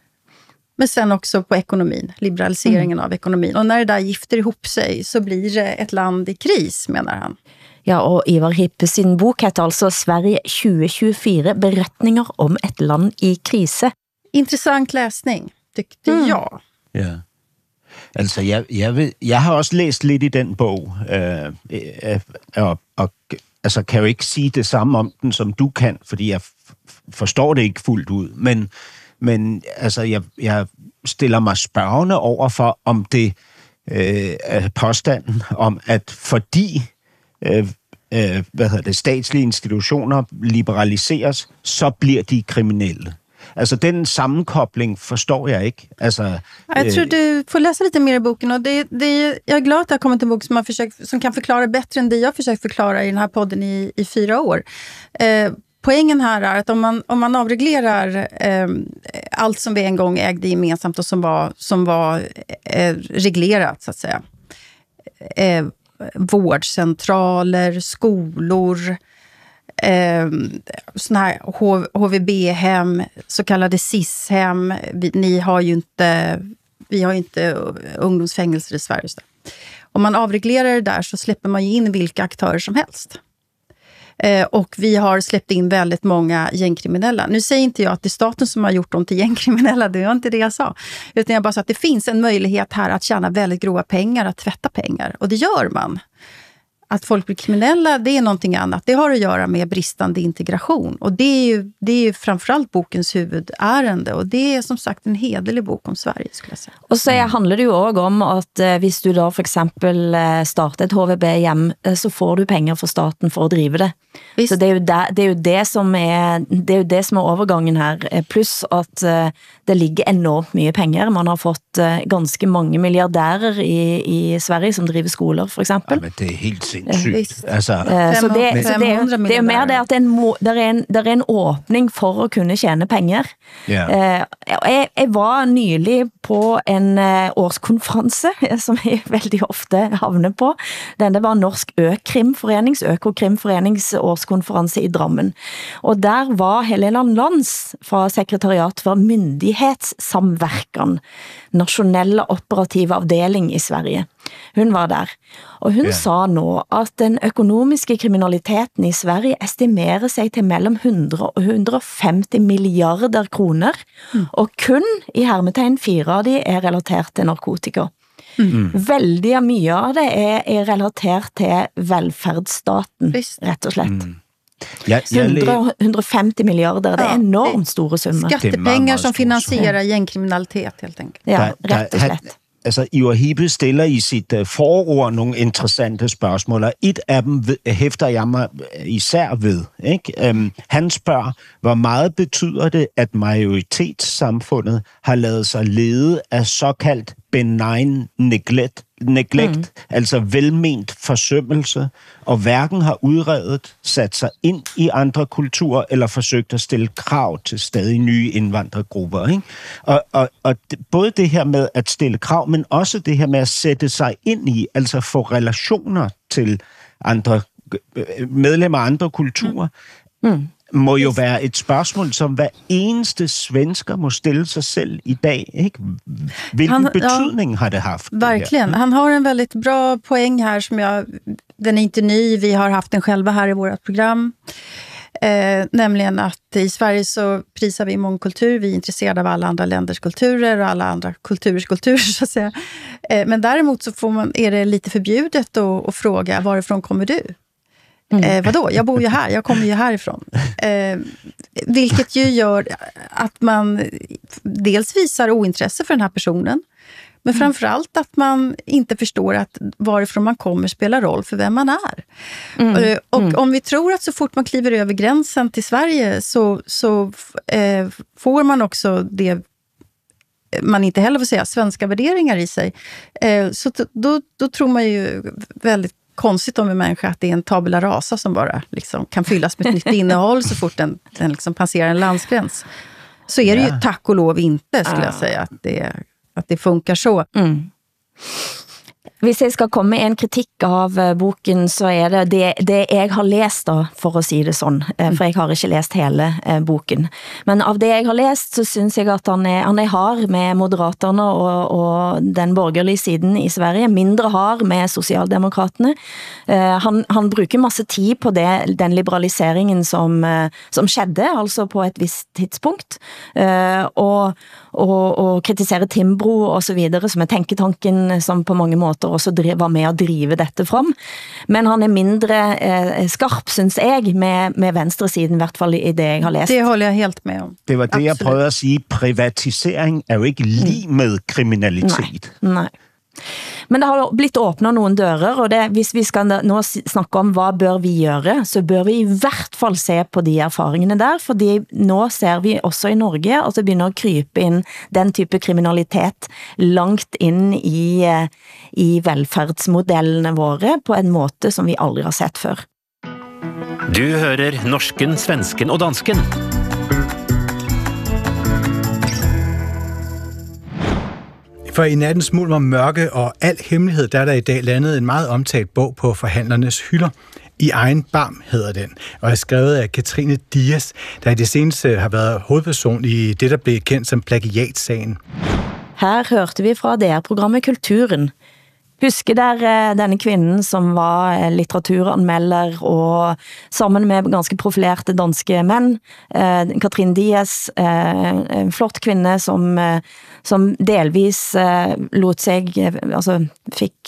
Men sen också på ekonomin, liberaliseringen mm. av ekonomin. Och när det där gifter ihop sig så blir det ett land i kris, menar han. Ja, och Ivar Hippe sin bok heter alltså Sverige tjue tjuefire, berättningar om ett land i krise. Intressant läsning, tyckte mm. jag. Ja. Altså, jeg, jeg, ved, jeg har også læst lidt i den bog, øh, øh, og, og altså, kan jo ikke sige det samme om den, som du kan, fordi jeg f- forstår det ikke fuldt ud. Men, men altså, jeg, jeg stiller mig spørgende over for, om det øh, er påstanden om, at fordi øh, øh, hvad hedder det, statslige institutioner liberaliseres, så bliver de kriminelle. Alltså den sammankoppling förstår jag inte. Alltså, jag tror du får läsa lite mer i boken, och det, det, jag är glad att det har kommit en bok som, har försökt, som kan förklara bättre än det jag har försökt förklara i den här podden i, i fyra år. Eh, poängen här är att om man, om man avreglerar eh, allt som vi en gång ägde gemensamt och som var, som var eh, reglerat så att säga. Eh, vårdcentraler, skolor, eh, såna här H V B-hem, så kallade S I S-hem. Vi, ni har ju inte, vi har ju inte ungdomsfängelser i Sverige. Om man avreglerar det där så släpper man ju in vilka aktörer som helst. Eh, och vi har släppt in väldigt många gängkriminella. Nu säger inte jag att det är staten som har gjort dem till gängkriminella, det var inte det jag sa. Utan jag bara sa att det finns en möjlighet här att tjäna väldigt grova pengar, att tvätta pengar. Och det gör man. Att folk blir kriminella, det är någonting annat. Det har att göra med bristande integration. Och det är ju, det är ju framförallt bokens huvudärende. Och det är som sagt en hederlig bok om Sverige, skulle jag säga. Og så handler det jo også om at eh, hvis du da for eksempel eh, starter et H V B-hjem, eh, så får du penger for staten for å drive det. Visst. Så det er, jo det, det er jo det som er, det er jo det som er overgangen her. Eh, Pluss at eh, det ligger enormt mye penger. Man har fått eh, ganske mange milliardærer i, i Sverige som driver skoler, for eksempel. Ja, men det er helt sindssygt. Altså, eh, så det, så det, er, det er jo mer det at det er en, må, der er en, der er en åpning for å kunne tjene penger. Ja. Eh, jeg, jeg var nylig på en eh, årskonferanse, som jeg veldig ofte havner på. Denne var Norsk Økrimforenings, Økokrimforenings årskonferanse i Drammen. Og der var Helena Lands fra Sekretariat for Myndighetssamverkan, nasjonelle operative avdeling i Sverige. Hun var der, og hun yeah. sa nå at den økonomiske kriminaliteten i Sverige estimerer seg til mellom hundre og hundre og femti milliarder kroner, mm. og kun i hermetegn fire av de er relatert til narkotika. Mm. Veldig mye av det er, er relatert til velferdsstaten, rett og slett. Mm. Jeg, jeg hundre, hundre og femti milliarder, det er enormt store summer. Skattepengar som finansierer gängkriminalitet, helt enkelt. Ja, rett og slett. Altså, Ivar Hippe stiller i sit uh, forord nogle interessante spørgsmål, og et af dem ved, hæfter jeg mig især ved. Ikke? Um, han spørger, hvor meget betyder det, at majoritetssamfundet har lavet sig lede af såkaldt benign neglect, neglect mm. altså velment forsømmelse, og hverken har udredet, sat sig ind i andre kulturer, eller forsøgt at stille krav til stadig nye indvandrergrupper. Ikke? Og, og, og det, både det her med at stille krav, men også det her med at sætte sig ind i, altså få relationer til andre medlemmer af andre kulturer, mm. Mm. må jo være et spørgsmål, som hver eneste svensker må stille sig selv i dag. Ikke? Hvilken han, betydning ja, har det haft? Verkligen. Det han har en väldigt bra poäng här som jag, den är inte ny, vi har haft den själva här i vårt program. Eh, nämligen att i Sverige så prisar vi mångkultur, vi är intresserade av alla andra länders kulturer och alla andra kulturers kulturer så att säga. Eh, men däremot så får man, är det lite förbjudet att, att fråga varifrån kommer du? Mm. Eh, vadå? Jag bor ju här, jag kommer ju härifrån. Eh, vilket ju gör att man dels visar ointresse för den här personen, men framförallt att man inte förstår att varifrån man kommer spelar roll för vem man är. Mm. Eh, och mm. om vi tror att så fort man kliver över gränsen till Sverige så, så eh, får man också det man inte heller får säga, svenska värderingar i sig. Eh, så t- då, då tror man ju väldigt konstigt om en människa att det är en tabula rasa som bara liksom kan fyllas med ett nytt innehåll så fort den, den liksom passerar en landsgräns. Så är det ja. ju tack och lov inte, skulle jag säga, att det, att det funkar så. Mm. Hvis jeg skal komme med en kritikk av boken, så er det det, det jeg har lest da, for å si det sånn, for jeg har ikke lest hele eh, boken. Men av det jeg har lest, så synes jeg at han er, han er hard med moderaterne og, og den borgerlige siden i Sverige, mindre hard med sosialdemokratene. Eh, han, han bruker masse tid på det, den liberaliseringen som, eh, som skjedde, altså på et visst tidspunkt, eh, og, og, og kritiserer Timbro og så videre, som er tenketanken som på mange måter også var med å drive dette fram. Men han er mindre eh, skarp, synes jeg, med, med venstresiden, i hvert fall i det jeg har læst. Det holder jeg helt med om. Det var det, Absolut. Jeg prøvede at sige. Privatisering er jo ikke lige med kriminalitet. Nei, nei. Men det har blitt åpnet noen dører, og det, hvis vi skal nå snakke om hva bør vi gjøre, så bør vi i hvert fall se på de erfaringene der, fordi nå ser vi også i Norge at det begynner å krype inn den type kriminalitet langt inn i, i velferdsmodellene våre på en måte som vi aldri har sett før. Du hører norsken, svensken og dansken. For i nattens mulm og mørke og al hemmelighed, der er der i dag landet en meget omtalt bog på forhandlernes hylder. I egen barm hedder den, og er skrevet af Katrine Dias, der i det seneste har været hovedperson i det, der blev kendt som plagiatsagen. Her hørte vi fra D R-programmet Kulturen. Husker der denne kvinden, som var litteraturanmelder og sammen med ganske profilerte danske mænd. Katrine Dias, en flott kvinde, som, som delvis lot sig, altså fik...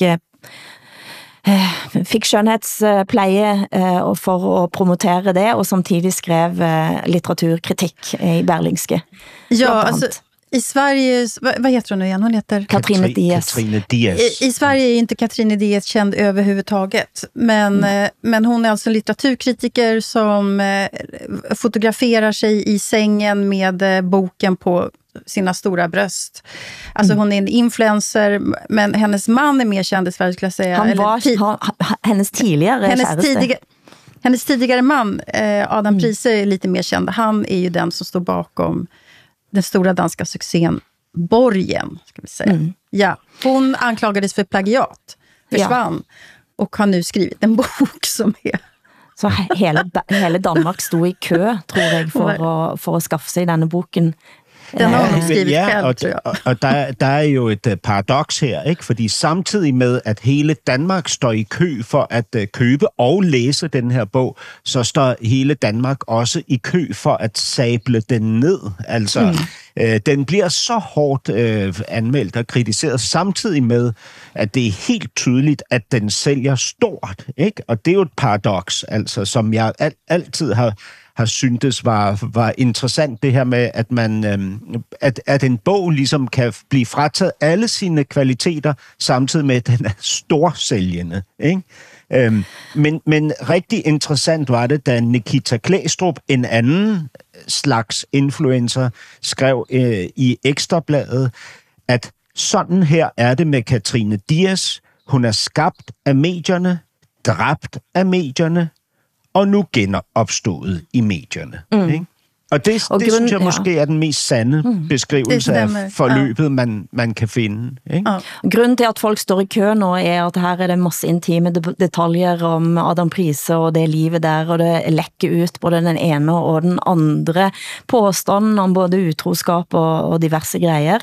fik skønhedspleje for at promotere det, og samtidig skrev litteraturkritik i Berlingske. Ja, alltså i Sverige, vad, vad heter hon nu igen? Hon heter Katrine Dias. Katrine Dias. I, I Sverige är inte Katrine Dias känd överhuvudtaget, men, mm. men hon är alltså en litteraturkritiker som fotograferar sig i sängen med boken på sina stora bröst. Alltså mm. hon är en influencer, men hennes man är mer känd i Sverige, skulle jag säga. Han var Eller, han, hennes tidigare hennes tidigare, hennes tidigare man, eh, Adam mm. Prise, är lite mer känd. Han är ju den som står bakom den stora danska succén Borgen, ska vi säga. Mm. Ja, hon anklagades för plagiat, försvann ja. och har nu skrivit en bok som är... Så hele, hele Danmark stod i kø, tror jeg, for, at, for at skaffe sig denne boken. Den har hun skrivet ja, selv, og, tror jeg. Og, og der, der er jo et paradoks her, ikke? Fordi samtidig med, at hele Danmark står i kø for at uh, købe og læse den her bog, så står hele Danmark også i kø for at sable den ned. Altså, mm. øh, den bliver så hårdt øh, anmeldt og kritiseret, samtidig med, at det er helt tydeligt, at den sælger stort, ikke? Og det er jo et paradoks, altså, som jeg al- altid har... har syntes var, var interessant, det her med, at man øhm, at, at en bog ligesom kan blive frataget alle sine kvaliteter, samtidig med, at den er storsælgende. Ikke? Øhm, men, men rigtig interessant var det, da Nikita Klæstrup, en anden slags influencer, skrev øh, i Ekstrabladet, at sådan her er det med Katrine Dias. Hun er skabt af medierne, dræbt af medierne, og nu genopstået i medierne. Mm. Ikke? Og det, og det grund, synes jeg måske ja. er den mest sande mm. beskrivelse af forløbet, ja. man, man kan finde. Ikke? Ja. Grunden til, at folk står i kø nu, er, at her er det masse intime detaljer om Adam Prise og det livet der, og det lækker ut både den ene og den andre påstanden om både utroskap og, og diverse greier,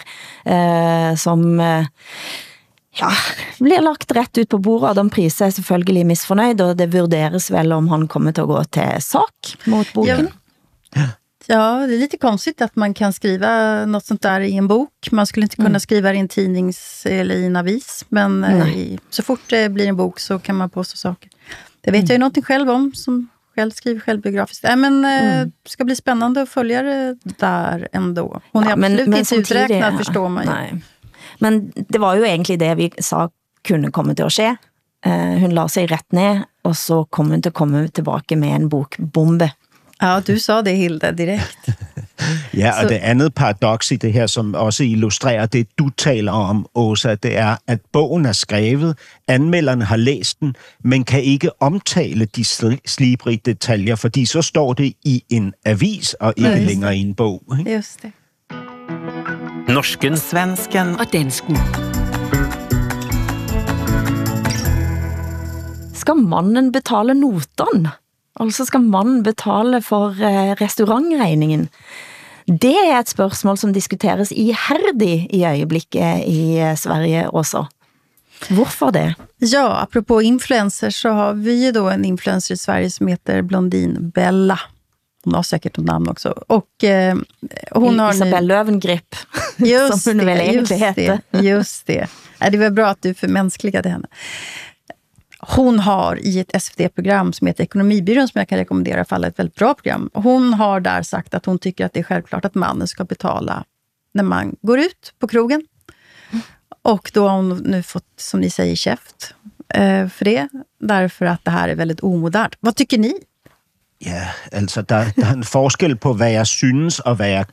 eh, som... Eh, Ja, blir lagt rätt ut på bordet. Adam Prise er selvfølgelig misfornøjd, og det vurderes vel om han kommer til at gå til sak mot boken. Ja. ja, det är lite konstigt att man kan skriva något sånt där i en bok. Man skulle inte kunna mm. skriva det i en tidnings eller i en avis, men i, så fort det blir en bok så kan man påstå saker. Det vet mm. jag ju någonting själv om, som själv skriver självbiografiskt. Äh, men mm. det ska bli spännande att följa det där ändå. Hon är ja, absolut men, men inte uträknad, förstår man ju. Nej. Men det var jo egentlig det vi sa kunne komme til at ske. Uh, hun la sig rätt ned, og så kom hun til at komme tilbage med en bokbombe. Ja, du sa det, Hilde, direkt. Ja, og så... det andet paradoks i det her, som også illustrerer det, du taler om, Åsa, det er, at bogen er skrevet, anmelderne har læst den, men kan ikke omtale de slibrige detaljer, fordi så står det i en avis, og ikke ja, længere i en bog. Ikke? Just det. Norsken, svensken og dansken. Skal mannen betale noten? Altså skal mannen betale for eh, restaurantregningen? Det er et spørgsmål som diskuteres ihærdigt i øjeblikket i eh, Sverige også. Hvorfor det? Ja, apropå influencers så har vi ju då en influencer i Sverige som heter Blondin Bella. Hon har säkert ett namn också. Och eh, hon har Isabelle Löwengrip. Just som hon det, väl just det, just det. Ja, det var bra att du förmänskligade henne. Hon har i ett S V T-program som heter Ekonomibyrån, som jag kan rekommendera i alla fall, ett väldigt bra program. Hon har där sagt att hon tycker att det är självklart att mannen ska betala när man går ut på krogen. Mm. Och då har hon nu fått, som ni säger, käft eh, för det. Därför att det här är väldigt omodernt. Vad tycker ni? Ja, altså der, der er en forskel på, hvad jeg synes og hvad jeg gør.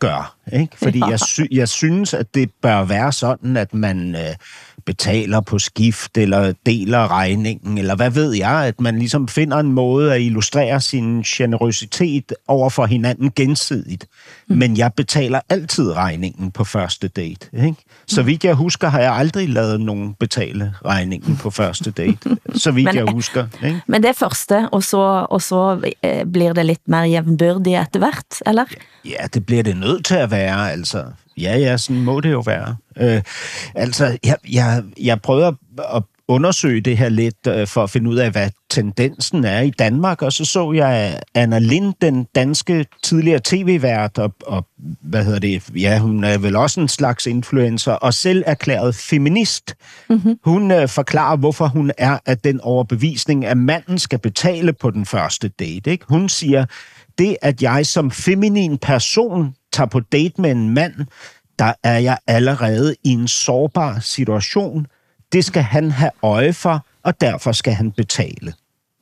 ikke? Fordi Ja. jeg, sy- jeg synes, at det bør være sådan, at man øh, betaler på skift, eller deler regningen, eller hvad ved jeg, at man ligesom finder en måde at illustrere sin generøsitet over for hinanden gensidigt. Mm. Men jeg betaler altid regningen på første date, ikke? Så vidt jeg husker, har jeg aldrig lavet nogen betale regningen på første date. Så vidt Men- jeg husker, ikke? Men det første, og så, og så eh, blir det lidt mere jævnbyrdigt etter hvert, eller? Ja, det bliver det nødt til at være, altså. Ja, ja, sådan må det jo være. Øh, altså, jeg, jeg, jeg prøvede at, at undersøge det her lidt, øh, for at finde ud af, hvad tendensen er i Danmark, og så så jeg Anna Lind, den danske tidligere tv-vært, og, og hvad hedder det, ja, hun er vel også en slags influencer, og selv erklæret feminist. Mm-hmm. Hun øh, forklarer, hvorfor hun er af den overbevisning, at manden skal betale på den første date, ikke? Hun siger, det at jeg som feminin person tager på date med en mand, der er jeg allerede i en sårbar situation. Det skal han have øje for, og derfor skal han betale.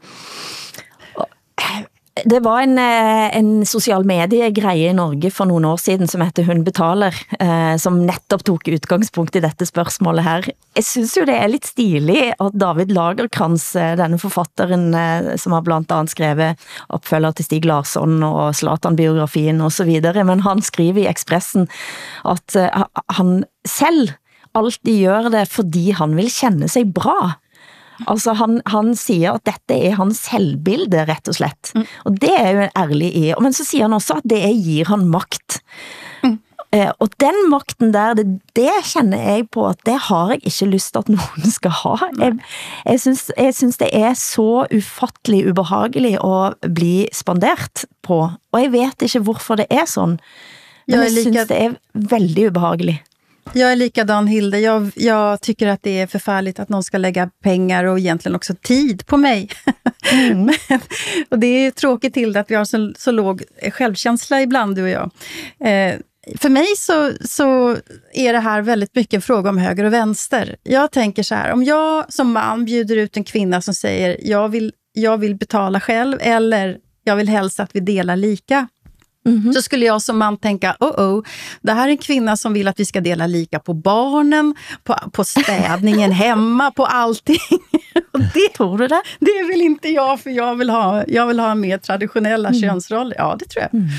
Det var en, eh, en social medie-greie i Norge for nogle år siden, som heter Hun betaler, eh, som netop tog udgangspunkt i dette spørgsmålet her. Jeg synes jo det er lidt stilig at David Lagerkrantz, eh, denne forfatteren, eh, som har blandt andet skrevet opfølger til Stig Larsson og Zlatan-biografien og så videre, men han skriver i Expressen at eh, han selv alltid gør det, fordi han vil kende sig bra. Altså han, han siger at dette er hans selvbilde, rett og slett. Mm. Og det er jo ærlig i. Men så siger han også at det gir han makt. Mm. Eh, og den makten der, det, det kjenner jeg på at det har jeg ikke lyst til at nogen skal ha. Jeg, jeg, synes, jeg synes det er så ufattelig ubehagelig at bli spandert på. Og jeg vet ikke hvorfor det er sådan. Men jeg, jeg synes det er väldigt ubehagligt. Jag är likadan, Hilde. Jag, jag tycker att det är förfärligt att någon ska lägga pengar och egentligen också tid på mig. Mm. Men, och det är tråkigt, Hilde, att vi har så, så låg självkänsla ibland, du och jag. Eh, för mig så, så är det här väldigt mycket en fråga om höger och vänster. Jag tänker så här, om jag som man bjuder ut en kvinna som säger jag vill, jag vill betala själv eller jag vill helst att vi delar lika. Mm-hmm. Så skulle jag som man tänka, oh oh, det här är en kvinna som vill att vi ska dela lika på barnen, på, på städningen hemma, på allting. Och det, tror du det? Det vill inte jag, för jag vill ha, jag vill ha mer traditionella mm. könsroller. Ja, det tror jag. Mm.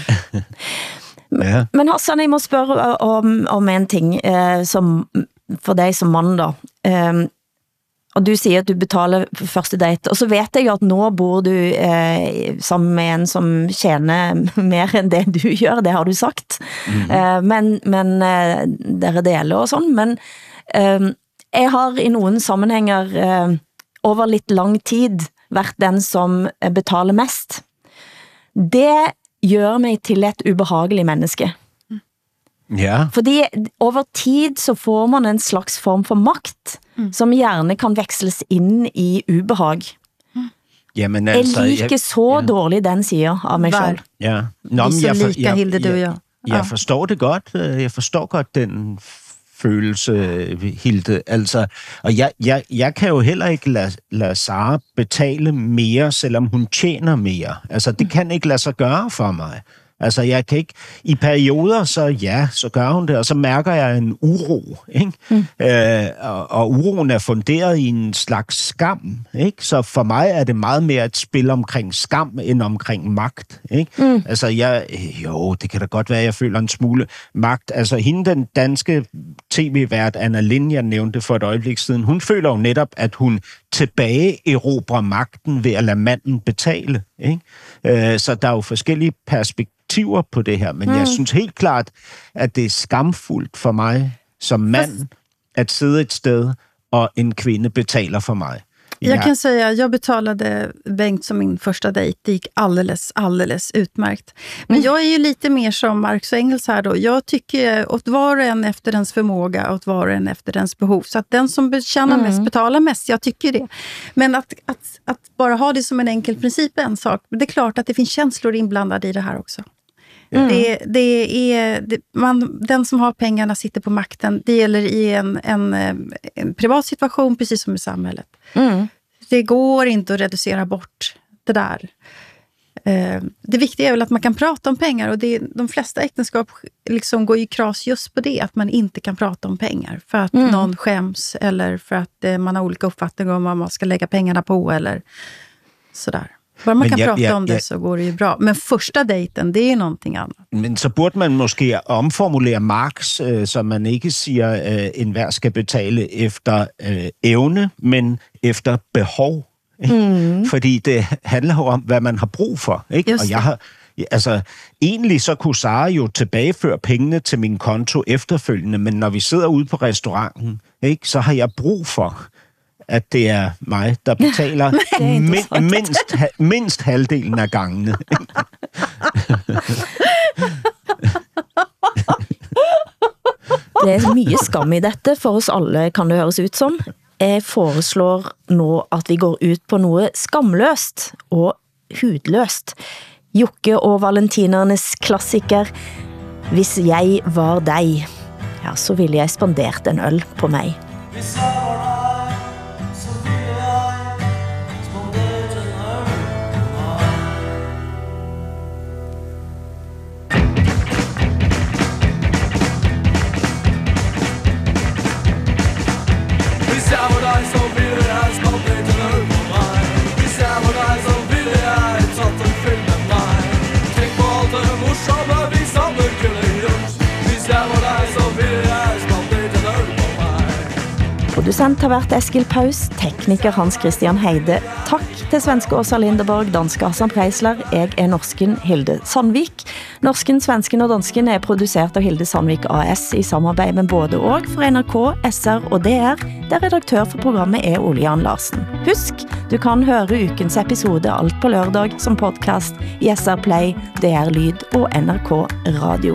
Men, men Hassan, jeg må spørge om, om en ting, eh, som, for dig som mann da. Eh, og du siger, at du betaler for første date, og så vet jeg at nå bor du eh, sammen med en som tjener mer end det du gør, det har du sagt. Mm-hmm. Eh, men men eh, dere deler og sådan, men eh, jeg har i nogle sammenhænger eh, over lidt lang tid været den som betaler mest. Det gør mig til et ubehageligt menneske. Ja. Fordi over tid så får man en slags form for magt, mm. som gjerne kan veksles ind i ubehag. Mm. Jamen, altså, jeg liker så ja. dårligt den siger af mig selv. Ja. Nå, vi jeg, så for, lika, jeg, Hilde, du og jeg. Jeg, jeg forstår det godt. Jeg forstår godt den følelse, Hilde. Altså, og jeg, jeg, jeg kan jo heller ikke lade, lade Sara betale mere, selvom hun tjener mere. Altså, det kan ikke lade sig gøre for mig. Altså, jeg kan ikke... I perioder, så ja, så gør hun det, og så mærker jeg en uro, ikke? Mm. Øh, og, og uroen er funderet i en slags skam, ikke? Så for mig er det meget mere et spil omkring skam, end omkring magt, ikke? Mm. Altså, jeg... Jo, det kan da godt være, at jeg føler en smule magt. Altså, hende, den danske tv-vært Anna Lind, jeg nævnte for et øjeblik siden, hun føler jo netop, at hun tilbage erobrer magten ved at lade manden betale, ikke? Øh, så der er jo forskellige perspektiver på det her, men mm. jeg synes helt klart, at det er skamfuldt for mig som mand at sidde et sted, og en kvinde betaler for mig. Jag ja. kan säga, jag betalade Bengt som min första dejt. Det gick alldeles, alldeles utmärkt. Men mm. jag är ju lite mer som Marx och Engels här då. Jag tycker åt var och en efter ens förmåga, åt var och en efter ens behov. Så att den som tjänar mm. mest betalar mest, jag tycker det. Men att, att, att bara ha det som en enkel princip är en sak. Det är klart att det finns känslor inblandade i det här också. Mm. Det, det är, det, man, den som har pengarna sitter på makten. Det gäller i en, en, en privat situation, precis som i samhället. Mm. Det går inte att reducera bort det där. Eh, det viktiga är väl att man kan prata om pengar, och det, de flesta äktenskap liksom går ju kras just på det, att man inte kan prata om pengar för att mm. någon skäms, eller för att eh, man har olika uppfattningar om vad man ska lägga pengarna på eller sådär. Bara man men kan jag, prata jag, om det jag, så går det ju bra. Men första dejten, det är någonting annat. Men så burde man måske omformulere Marx, øh, så man ikke siger, øh, enhver skal betale efter øh, evne, men efter behov. Mm. Fordi det handler jo om, hvad man har brug for. Ikke? Og jeg har, altså, egentlig så kunne Sara jo tilbageføre pengene til min konto efterfølgende, men når vi sidder ude på restauranten, ikke, så har jeg brug for, at det er mig, der betaler min, mindst, mindst halvdelen af gangene. Det er mye skam i dette for oss alle, kan det høres ut som. Jeg foreslår nå at vi går ut på noe skamløst og hudløst. Jokke og Valentinernes klassiker Hvis jeg var deg, ja, så ville jeg spandert en øl på meg. Hvis jeg var deg, så ville jeg spandert en øl på meg. Hvis jeg var deg, så ville jeg spandert en øl på meg. Hvis jeg var deg, så ville jeg tatt en film med meg. Tenk på alt det morsomme vi sammen kunne gjort. Hvis jeg var deg, så ville jeg spandert en øl på meg. Producent har vært Eskil Paus, tekniker Hans Christian Heide. Takk til svenske Åsa Linderborg, danske Hassan Preisler. Jeg er norsken Hilde Sandvik. Norsken, svensken og dansken er produceret av Hilde Sandvik A S i samarbeid med både og for N R K, S R og D R, der redaktør for programmet er Ole Jan Larsen. Husk, du kan høre ukens episode alt på lørdag som podcast i S R Play, D R Lyd og N R K Radio.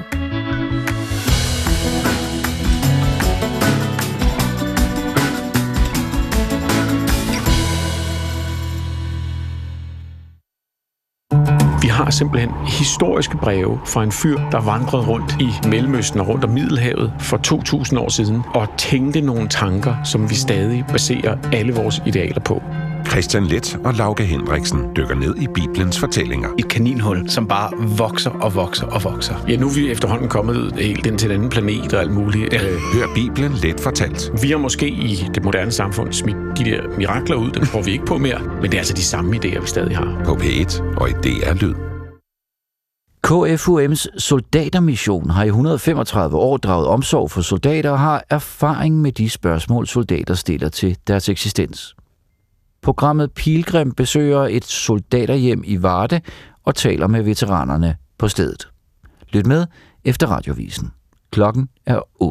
Vi har simpelthen historiske breve fra en fyr, der vandrede rundt i Mellemøsten og rundt om Middelhavet for to tusind år siden og tænkte nogle tanker, som vi stadig baserer alle vores idealer på. Christian Leth og Lauke Hendriksen dykker ned i Bibelens fortællinger. Et kaninhul, som bare vokser og vokser og vokser. Ja, nu er vi efterhånden kommet helt ind til en anden planet og alt muligt. Ja. Hør Bibelen let fortalt. Vi har måske i det moderne samfund smidt de der mirakler ud, dem tror vi ikke på mere, men det er altså de samme idéer, vi stadig har. På P et og i D R Lyd. K F U M's soldatermission har i et hundrede og femogtredive år draget omsorg for soldater og har erfaring med de spørgsmål, soldater stiller til deres eksistens. Programmet Pilgrim besøger et soldaterhjem i Varde og taler med veteranerne på stedet. Lyt med efter radiovisen. Klokken er otte.